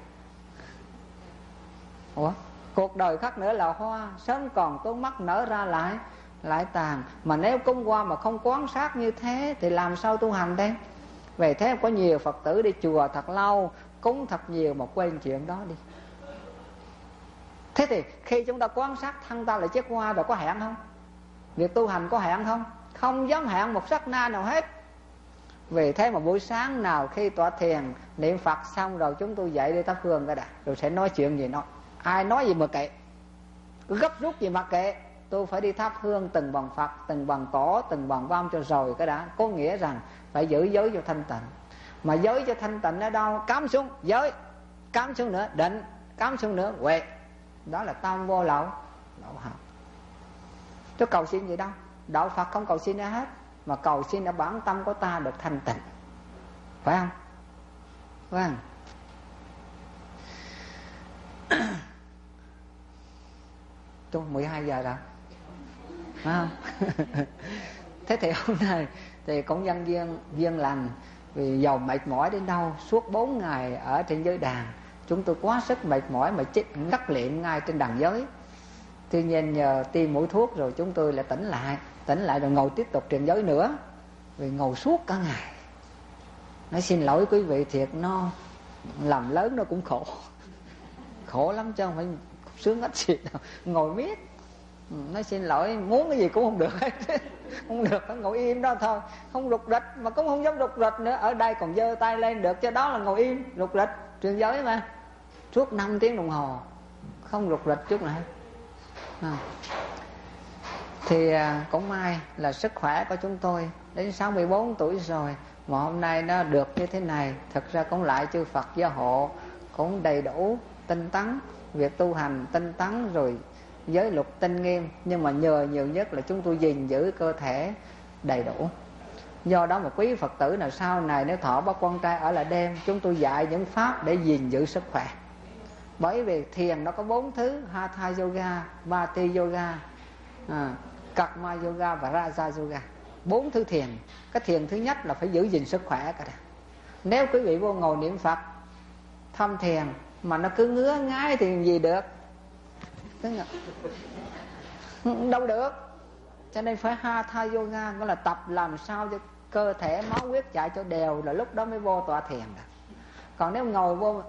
C: Ủa? Cuộc đời khác nữa là hoa, sớm còn tối mắt nở ra lại lại tàn. Mà nếu cúng hoa mà không quan sát như thế thì làm sao tu hành đây? Vậy thế có nhiều Phật tử đi chùa thật lâu, cúng thật nhiều mà quên chuyện đó đi. Thế thì khi chúng ta quan sát thân ta là chiếc hoa rồi có hẹn không? Việc tu hành có hẹn không? Không dám hẹn một sát na nào hết. Vì thế mà buổi sáng nào khi tọa thiền niệm Phật xong rồi chúng tôi dậy đi thắp hương cái đã, rồi sẽ nói chuyện gì nó. Ai nói gì mà kệ, cứ gấp rút gì mà kệ. Tôi phải đi thắp hương từng bằng Phật, từng bằng cỏ, từng bằng vam cho rồi cái đã. Có nghĩa rằng phải giữ giới cho thanh tịnh. Mà giới cho thanh tịnh ở đâu? Cắm xuống giới, cắm xuống nữa định, cắm xuống nữa huệ. Đó là tam vô lậu lậu học. Chứ cầu xin gì đâu. Đạo Phật không cầu xin ai hết, mà cầu xin ở bản tâm của ta được thanh tịnh. Phải không? Vâng. tôi mười hai giờ rồi, phải không? Thế thì hôm nay thì cũng nhân duyên duyên lành, vì dầu mệt mỏi đến đâu, suốt bốn ngày ở trên giới đàn chúng tôi quá sức mệt mỏi mà chết ngất liệm ngay trên đàn giới. Tuy nhiên nhờ tiêm mũi thuốc rồi chúng tôi lại tỉnh lại, tỉnh lại rồi ngồi tiếp tục truyền giới nữa, vì ngồi suốt cả ngày. Nói xin lỗi quý vị thiệt, nó làm lớn nó cũng khổ, khổ lắm chứ không phải sướng ít gì đâu, ngồi miết. Nói xin lỗi, muốn cái gì cũng không được hết. Không được, ngồi im đó thôi, không rụt rịch, mà cũng không dám rụt rịch nữa. Ở đây còn giơ tay lên được, chứ đó là ngồi im rụt rịch truyền giới mà, suốt năm tiếng đồng hồ không rụt rịch chút nào hết. À. Thì à, cũng may là sức khỏe của chúng tôi đến sáu mươi bốn tuổi rồi mà hôm nay nó được như thế này. Thật ra cũng lại chư Phật gia hộ, cũng đầy đủ tinh tấn, việc tu hành tinh tấn rồi giới luật tinh nghiêm. Nhưng mà nhờ nhiều nhất là chúng tôi gìn giữ cơ thể đầy đủ. Do đó mà quý Phật tử nào sau này nếu thọ bác quan trai ở lại đêm, chúng tôi dạy những pháp để gìn giữ sức khỏe. Bởi vì thiền nó có bốn thứ: Hatha Yoga, Bhati Yoga, à, Karma Yoga và Raja Yoga. Bốn thứ thiền. Cái thiền thứ nhất là phải giữ gìn sức khỏe cả. Nếu quý vị vô ngồi niệm Phật thăm thiền mà nó cứ ngứa ngái thì gì được, đâu được. Cho nên phải Hatha Yoga, gọi là tập làm sao cho cơ thể máu huyết chạy cho đều, là lúc đó mới vô tọa thiền được. Còn nếu ngồi vô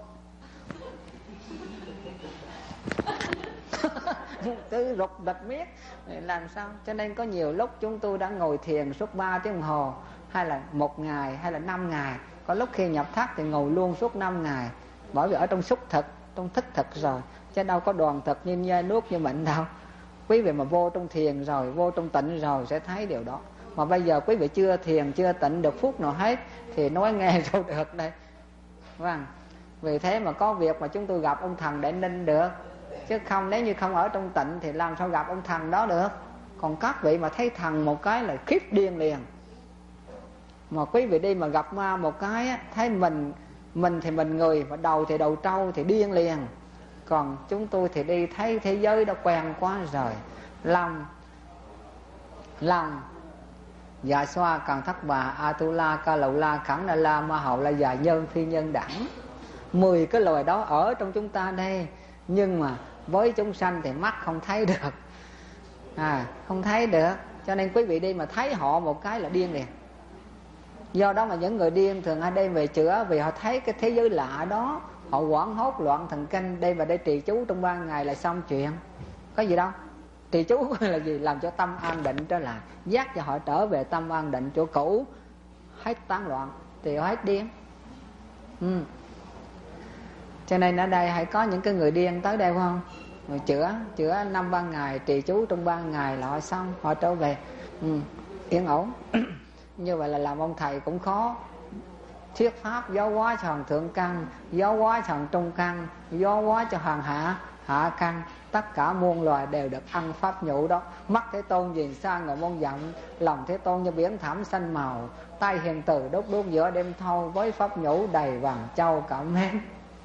C: cứ rụt địch miết làm sao? Cho nên có nhiều lúc chúng tôi đã ngồi thiền suốt ba tiếng đồng hồ, hay là một ngày, hay là năm ngày. Có lúc khi nhập thất thì ngồi luôn suốt năm ngày. Bởi vì ở trong xúc thực, trong thức thực rồi, chứ đâu có đoàn thực như nhai nuốt như mình đâu. Quý vị mà vô trong thiền rồi, vô trong tịnh rồi sẽ thấy điều đó. Mà bây giờ quý vị chưa thiền, chưa tịnh được phút nào hết thì nói nghe đâu được đây. Vâng. Vì thế mà có việc mà chúng tôi gặp ông thần để ninh được. Chứ không, nếu như không ở trong tịnh thì làm sao gặp ông thần đó được. Còn các vị mà thấy thần một cái là khiếp điên liền. Mà quý vị đi mà gặp ma một cái, thấy mình Mình thì mình người, mà đầu thì đầu trâu thì điên liền. Còn chúng tôi thì đi thấy thế giới đã quen quá rồi. Lòng Lòng Dạ xoa càng thất bà Atula ca lậu la khẳng na la ma hậu la già nhân phi nhân đẳng. Mười cái lời đó ở trong chúng ta đây. Nhưng mà với chúng sanh thì mắt không thấy được, à, không thấy được. Cho nên quý vị đi mà thấy họ một cái là điên liền. Do đó mà những người điên thường hay đem về chữa, vì họ thấy cái thế giới lạ đó, họ hoảng hốt loạn thần kinh, đây và đây trì chú trong ba ngày là xong chuyện. Có gì đâu. Trì chú là gì? Làm cho tâm an định trở lại, dắt cho họ trở về tâm an định chỗ cũ, hết tán loạn thì họ hết điên. Ừ. Cho nên ở đây hãy có những cái người điên tới đây không? Rồi chữa, chữa năm ba ngày, trì chú trong ba ngày là họ xong, họ trở về. Ừ. Yên ổn. Như vậy là làm ông thầy cũng khó. Thuyết pháp giáo hóa cho hàng thượng căn, giáo hóa cho hàng trung căn, giáo hóa cho hàng hạ hạ căn. Tất cả muôn loài đều được ăn pháp nhũ đó. Mắt Thế Tôn nhìn sang ngồi môn dặm, lòng Thế Tôn như biển thẳm xanh màu, tay hiền từ đốt đốt giữa đêm thâu, với pháp nhũ đầy vàng châu cảm mến.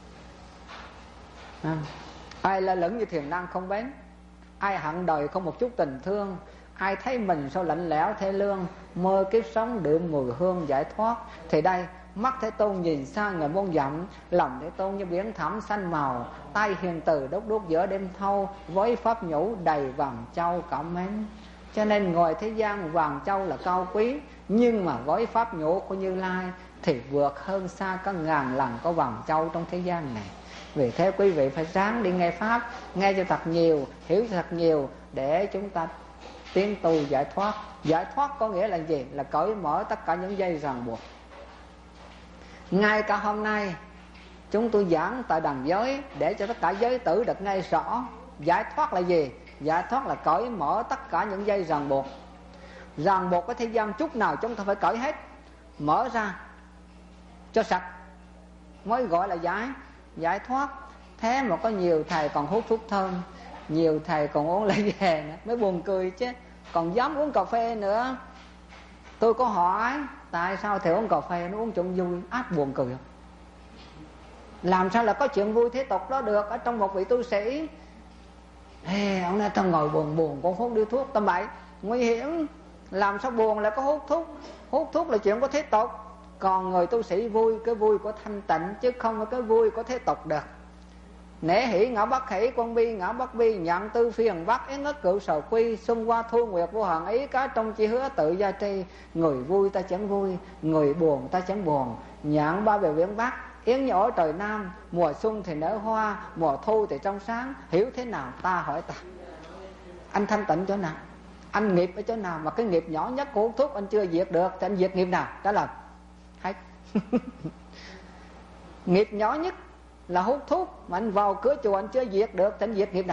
C: À, ai la lẫn như thiền năng không bén, ai hận đời không một chút tình thương, ai thấy mình sao lạnh lẽo thê lương, mơ kiếp sống đượm mùi hương giải thoát. Thì đây, mắt Thế Tôn nhìn sang người môn dặm, lòng Thế Tôn như biển thẳm xanh màu, tay hiền từ đốt đốt giữa đêm thâu, với pháp nhũ đầy vàng châu cảm mến. Cho nên ngoài thế gian vàng châu là cao quý, nhưng mà với pháp nhũ của Như Lai thì vượt hơn xa cả ngàn lần có vàng châu trong thế gian này. Vì thế quý vị phải ráng đi nghe pháp, nghe cho thật nhiều, hiểu cho thật nhiều, để chúng ta tiến tu giải thoát. Giải thoát có nghĩa là gì? Là cởi mở tất cả những dây ràng buộc. Ngay cả hôm nay chúng tôi giảng tại đàn giới để cho tất cả giới tử được nghe rõ giải thoát là gì. Giải thoát là cởi mở tất cả những dây ràng buộc. Ràng buộc cái thế gian chút nào chúng ta phải cởi hết, mở ra cho sạch mới gọi là giải giải thoát. Thế mà có nhiều thầy còn hút thuốc thơm, nhiều thầy còn uống lấy về nữa, mới buồn cười chứ. Còn dám uống cà phê nữa. Tôi có hỏi tại sao thầy uống cà phê nó uống chuyện vui, ác buồn cười không? Làm sao là có chuyện vui thế tục đó được ở trong một vị tu sĩ? Ê, ông nói tao ngồi buồn buồn con hút điếu thuốc. Tầm bậy, nguy hiểm. Làm sao buồn lại có hút thuốc? Hút thuốc là chuyện có thế tục. Còn người tu sĩ vui, cái vui của thanh tịnh, chứ không phải cái vui của thế tục được. Nể hỷ ngã bất hỷ, quân bi ngã bất bi, nhận tư phiền bất yến ức cựu sầu quy, xung qua thu nguyệt vô hạn ý, cá trong chi hứa tự gia tri. Người vui ta chẳng vui, người buồn ta chẳng buồn, nhận ba bề viễn bắc, yến như ở trời nam, mùa xuân thì nở hoa, mùa thu thì trong sáng. Hiểu thế nào ta hỏi ta? Anh thanh tịnh chỗ nào? Anh nghiệp ở chỗ nào? Mà cái nghiệp nhỏ nhất của hút thuốc anh chưa diệt được thì anh diệt nghiệp nào? Trả lời hết. Nghiệp nhỏ nhất là hút thuốc, mà anh vào cửa chùa anh chưa diệt được thì anh diệt nghiệp nào?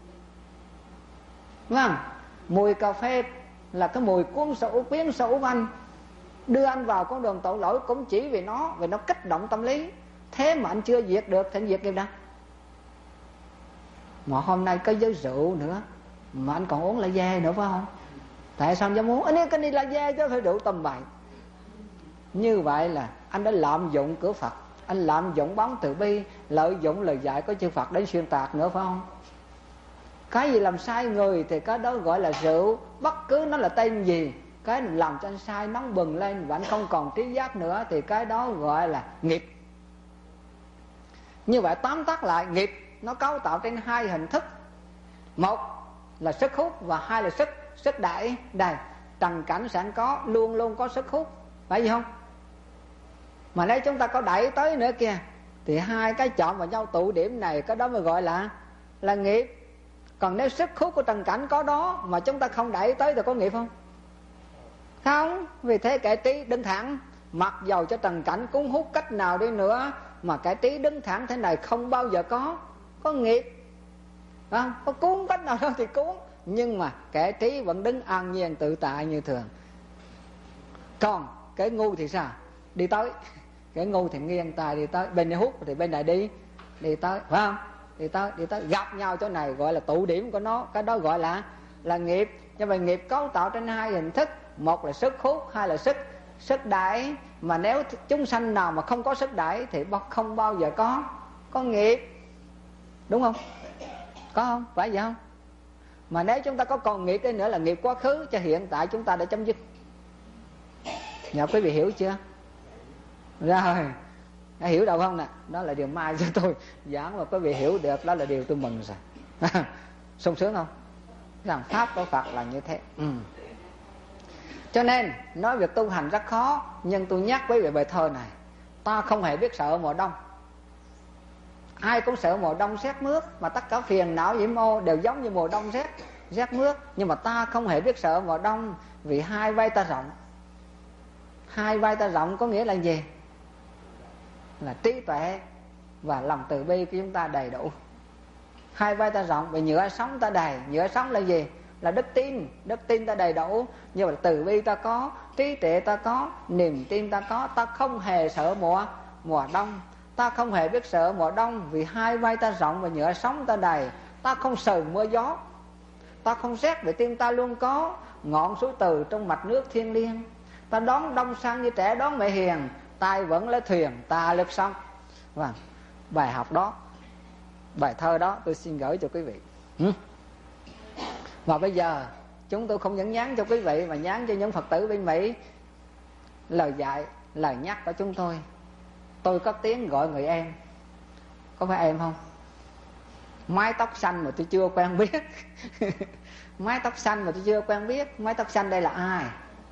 C: Đúng không? Mùi cà phê là cái mùi cuốn sổ quyến sổ của anh, đưa anh vào con đường tội lỗi cũng chỉ vì nó, vì nó kích động tâm lý. Thế mà anh chưa diệt được thì anh diệt nghiệp nào? Mà hôm nay có giới rượu nữa mà anh còn uống là dê nữa phải không? Tại sao anh dám uống? Anh ấy cái này là dê chứ phải rượu tầm bậy. Như vậy là anh đã lạm dụng cửa Phật, anh lạm dụng bóng từ bi, lợi dụng lời dạy của chư Phật đến xuyên tạc nữa phải không? Cái gì làm sai người thì cái đó gọi là rượu. Bất cứ nó là tên gì, cái làm cho anh sai nóng bừng lên và anh không còn trí giác nữa thì cái đó gọi là nghiệp. Như vậy tóm tắt lại, nghiệp nó cấu tạo trên hai hình thức. Một là sức hút và hai là sức sức đẩy. Đây, trần cảnh sẵn có, luôn luôn có sức hút, phải không? Mà nếu chúng ta có đẩy tới nữa kìa thì hai cái chọn vào nhau tụ điểm này, cái đó mới gọi là là nghiệp. Còn nếu sức hút của trần cảnh có đó mà chúng ta không đẩy tới thì có nghiệp không? Không. Vì thế kẻ trí đứng thẳng, mặc dầu cho trần cảnh cuốn hút cách nào đi nữa, mà kẻ trí đứng thẳng thế này không bao giờ có có nghiệp. Không? Có cuốn cách nào đâu thì cuốn, nhưng mà kẻ trí vẫn đứng an nhiên tự tại như thường. Còn kẻ ngu thì sao? Đi tới. Kẻ ngu thì nghiêng tài đi tới, bên này hút thì bên này đi đi tới, phải không? Đi tới đi tới gặp nhau chỗ này gọi là tụ điểm của nó, cái đó gọi là là nghiệp. Cho nên nghiệp cấu tạo trên hai hình thức, một là sức hút, hai là sức sức đẩy. Mà nếu chúng sanh nào mà không có sức đẩy thì không bao giờ có có nghiệp, đúng không? Có không? Phải vậy không? Mà nếu chúng ta có còn nghiệp đây nữa là nghiệp quá khứ, cho hiện tại chúng ta đã chấm dứt. Nhờ quý vị hiểu chưa? Rồi, đã hiểu đâu không nè? Đó là điều mai cho tôi giảng mà quý vị hiểu được, đó là điều tôi mừng rồi. Sung sướng không? Rằng pháp của Phật là như thế. Ừ. Cho nên nói việc tu hành rất khó, nhưng tôi nhắc quý vị bài thơ này. Ta không hề biết sợ mùa đông. Ai cũng sợ mùa đông rét mướt, mà tất cả phiền não nhiễm ô đều giống như mùa đông rét rét mướt. Nhưng mà ta không hề biết sợ mùa đông, vì hai vai ta rộng. Hai vai ta rộng có nghĩa là gì? Là trí tuệ và lòng từ bi của chúng ta đầy đủ. Hai vai ta rộng vì nhựa sống ta đầy. Nhựa sống là gì? Là đức tin. Đức tin ta đầy đủ, nhưng mà từ bi ta có, trí tuệ ta có, niềm tin ta có. Ta không hề sợ mùa mùa đông. Ta không hề biết sợ mùa đông, vì hai vai ta rộng và nhựa sống ta đầy. Ta không sợ mưa gió, ta không rét vì tim ta luôn có ngọn suối từ trong mạch nước thiêng liêng. Ta đón đông sang như trẻ đón mẹ hiền, tay vẫn lấy thuyền ta lướt sông. Vâng, bài học đó, bài thơ đó tôi xin gửi cho quý vị. ừ. Và bây giờ chúng tôi không những nhắn cho quý vị mà nhắn cho những Phật tử bên Mỹ. Lời dạy, lời nhắc của chúng tôi. Tôi có tiếng gọi người em. Có phải em không? Mái tóc xanh mà tôi chưa quen biết. Mái tóc xanh mà tôi chưa quen biết. Mái tóc xanh đây là ai?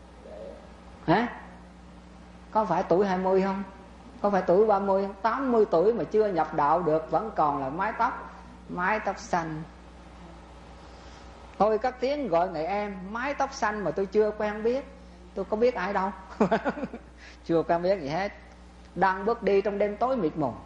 C: Hả? Có phải tuổi hai mươi không? Có phải tuổi ba mươi không? tám mươi tuổi mà chưa nhập đạo được, vẫn còn là mái tóc Mái tóc xanh. Tôi cất tiếng gọi người em. Mái tóc xanh mà tôi chưa quen biết. Tôi có biết ai đâu. Chưa quen biết gì hết. Đang bước đi trong đêm tối mịt mùng.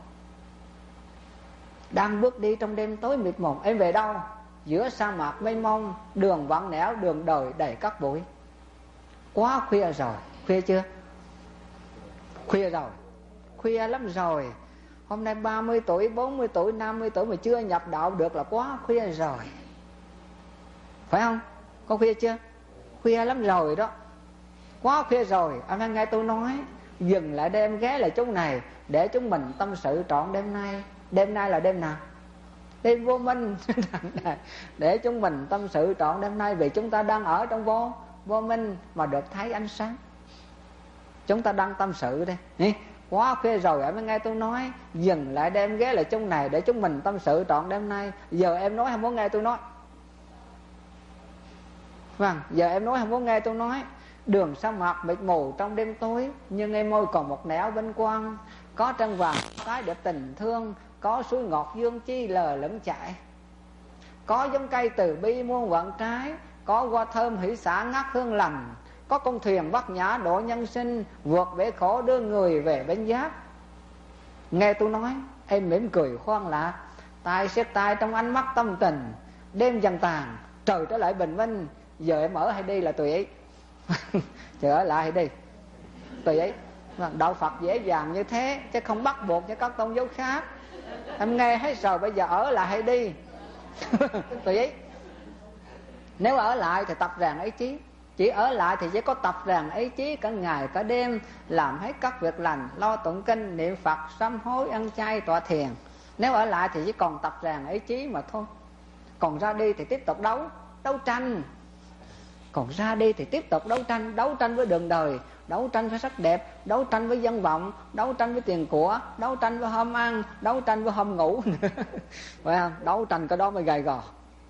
C: Đang bước đi trong đêm tối mịt mùng. Em về đâu? Giữa sa mạc mênh mông, đường vắng nẻo, đường đời đầy các bụi. Quá khuya rồi. Khuya chưa? Khuya rồi. Khuya lắm rồi. Hôm nay ba mươi tuổi, bốn mươi tuổi, năm mươi tuổi mà chưa nhập đạo được là quá khuya rồi. Phải không? Có khuya chưa? Khuya lắm rồi đó. Quá khuya rồi. Anh đang nghe tôi nói, dừng lại đêm ghé lại chỗ này để chúng mình tâm sự trọn đêm nay. Đêm nay là đêm nào? đêm vô minh để chúng mình tâm sự trọn đêm nay, vì chúng ta đang ở trong vô vô minh mà được thấy ánh sáng. Chúng ta đang tâm sự đây, quá khuya rồi em mới nghe tôi nói, dừng lại đem ghé lại chung này để chúng mình tâm sự trọn đêm nay. Giờ em nói không muốn nghe tôi nói. Vâng, giờ em nói không muốn nghe tôi nói. Đường sa mạc mịt mù trong đêm tối, nhưng em môi còn một nẻo vinh quang. Có trăng vàng cái đẹp tình thương, có suối ngọt dương chi lờ lững chảy. Có giống cây từ bi muôn vạn trái, có hoa thơm hỷ xả ngát hương lành. Có con thuyền bát nhã độ nhân sinh, vượt bể khổ đưa người về bến giác. Nghe tôi nói em mỉm cười khoan lạc, tay siết tay trong ánh mắt tâm tình. Đêm dần tàn, trời trở lại bình minh. Giờ em ở hay đi là tùy ý. Giờ ở lại hay đi tùy ý. Đạo Phật dễ dàng như thế, chứ không bắt buộc cho các tôn giáo khác. Em nghe hết rồi, bây giờ ở lại hay đi tùy ý. Nếu ở lại thì tập rèn ý chí. Chỉ ở lại thì chỉ có tập rèn ý chí cả ngày cả đêm, làm hết các việc lành, lo tụng kinh, niệm Phật, sám hối, ăn chay, tọa thiền. Nếu ở lại thì chỉ còn tập rèn ý chí mà thôi. Còn ra đi thì tiếp tục đấu Đấu tranh. Còn ra đi thì tiếp tục đấu tranh. Đấu tranh với đường đời, đấu tranh với sắc đẹp, đấu tranh với danh vọng, đấu tranh với tiền của, đấu tranh với hôm ăn, đấu tranh với hôm ngủ. Phải không? Đấu tranh cái đó mới gầy gò.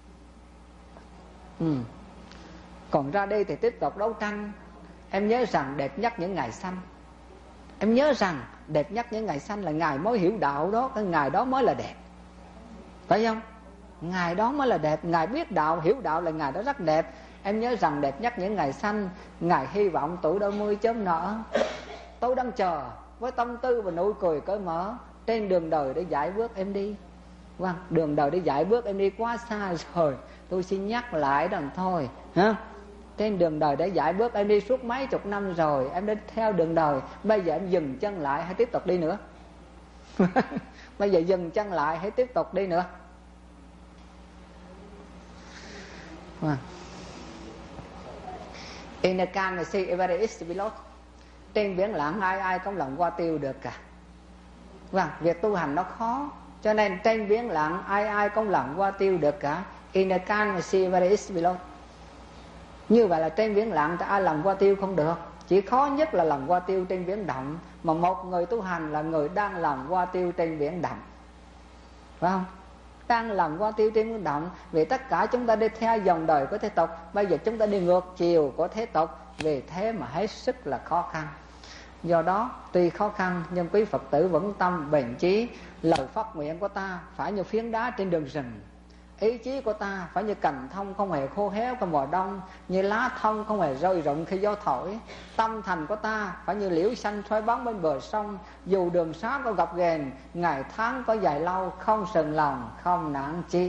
C: ừ. Còn ra đi thì tiếp tục đấu tranh. Em nhớ rằng đẹp nhất những ngày sanh. Em nhớ rằng đẹp nhất những ngày sanh là ngày mới hiểu đạo đó. Cái ngày đó mới là đẹp, phải không? Ngày đó mới là đẹp. Ngày biết đạo, hiểu đạo là ngày đó rất đẹp. Em nhớ rằng đẹp nhất những ngày sanh, ngày hy vọng tuổi đôi mươi chớm nở. Tôi đang chờ với tâm tư và nụ cười cởi mở, trên đường đời để giải bước em đi. Vâng, đường đời để giải bước em đi quá xa rồi, tôi xin nhắc lại rằng thôi ha. Trên đường đời để giải bước em đi suốt mấy chục năm rồi, em đã theo đường đời. Bây giờ em dừng chân lại hay tiếp tục đi nữa? Bây giờ dừng chân lại hay tiếp tục đi nữa? Vâng. In the can we see every is below. Trên biển lặng ai ai cũng lòng qua tiêu được cả. Vâng, việc tu hành nó khó, cho nên trên biển lặng ai ai cũng lòng qua tiêu được cả. In the can we see every is below. Như vậy là trên biển lặng ta ai lòng qua tiêu không được. Chỉ khó nhất là lòng qua tiêu trên biển động. Mà một người tu hành là người đang lòng qua tiêu trên biển động, phải không? Đang làm qua tiêu trên biển động. Vì tất cả chúng ta đi theo dòng đời của thế tục, bây giờ chúng ta đi ngược chiều của thế tục. Vì thế mà hết sức là khó khăn. Do đó tuy khó khăn nhưng quý Phật tử vững tâm bền chí. Lời phát nguyện của ta phải như phiến đá trên đường rừng. Ý chí của ta phải như cành thông không hề khô héo trong mùa đông, như lá thông không hề rơi rụng khi gió thổi. Tâm thành của ta phải như liễu xanh soi bóng bên bờ sông. Dù đường xá có gập ghềnh, ngày tháng có dài lâu, không sừng lòng, không nản chí.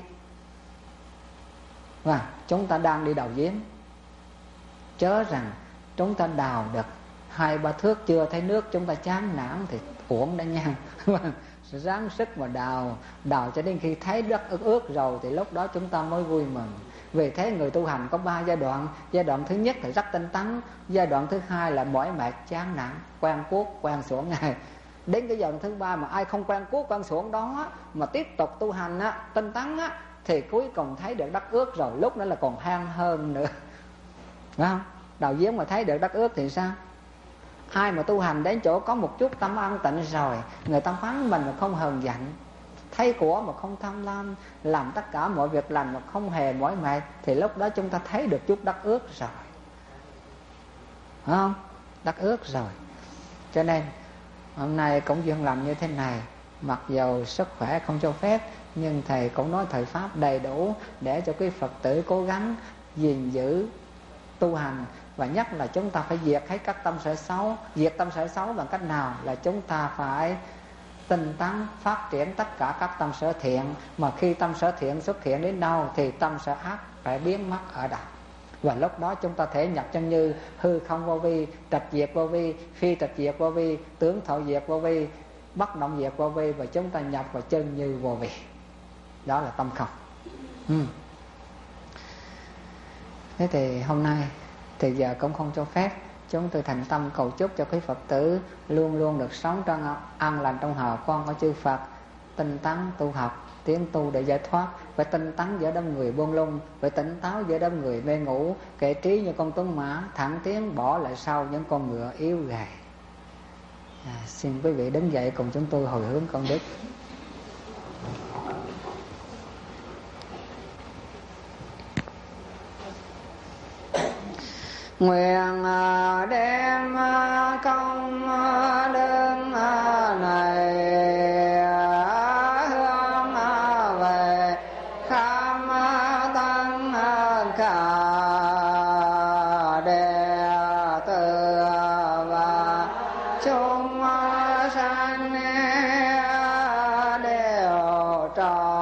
C: Và chúng ta đang đi đào giếng, chớ rằng chúng ta đào được hai ba thước chưa thấy nước, chúng ta chán nản thì uổng đã nha. Ráng sức mà đào, đào cho đến khi thấy đất ướt ướt rồi thì lúc đó chúng ta mới vui mừng. Vì thế người tu hành có ba giai đoạn. Giai đoạn thứ nhất là rất tinh tấn. Giai đoạn thứ hai là mỏi mệt chán nản, quen cuốc quen xuồng ngày. Đến cái giai đoạn thứ ba mà ai không quen cuốc quen xuồng đó mà tiếp tục tu hành á, tinh tấn á, thì cuối cùng thấy được đất ướt rồi, lúc đó là còn hang hơn nữa. Phải không? Đào giếng mà thấy được đất ướt thì sao? Ai mà tu hành đến chỗ có một chút tâm an tịnh rồi, người ta phán mình mà không hờn giận, thấy của mà không tham lam, làm tất cả mọi việc lành mà không hề mỏi mệt, thì lúc đó chúng ta thấy được chút đất ướt rồi. Phải không? Đất ướt rồi. Cho nên hôm nay cũng duyên làm như thế này. Mặc dù sức khỏe không cho phép, nhưng thầy cũng nói thời pháp đầy đủ để cho quý Phật tử cố gắng gìn giữ tu hành. Và nhất là chúng ta phải diệt hết các tâm sở xấu. Diệt tâm sở xấu bằng cách nào? Là chúng ta phải tinh tấn phát triển tất cả các tâm sở thiện. Mà khi tâm sở thiện xuất hiện đến đâu thì tâm sở ác phải biến mất ở đâu. Và lúc đó chúng ta thể nhập chân như hư không vô vi, trạch diệt vô vi, phi trạch diệt vô vi, tướng thọ diệt vô vi, bất động diệt vô vi. Và chúng ta nhập vào chân như vô vi. Đó là tâm không. ừ. Thế thì hôm nay thì giờ cũng không cho phép. Chúng tôi thành tâm cầu chúc cho quý Phật tử luôn luôn được sống trong an lành trong hào quang của chư Phật, tinh tấn tu học, tiến tu để giải thoát. Phải tinh tấn giữa đám người buông lung, phải tỉnh táo giữa đám người mê ngủ, kệ trí như con tuấn mã, thẳng tiến bỏ lại sau những con ngựa yếu gầy. À, xin quý vị đứng dậy cùng chúng tôi hồi hướng công đức. Nguyện đem công đức này hướng về khắp tất cả đệ tử và chúng sanh đều tròn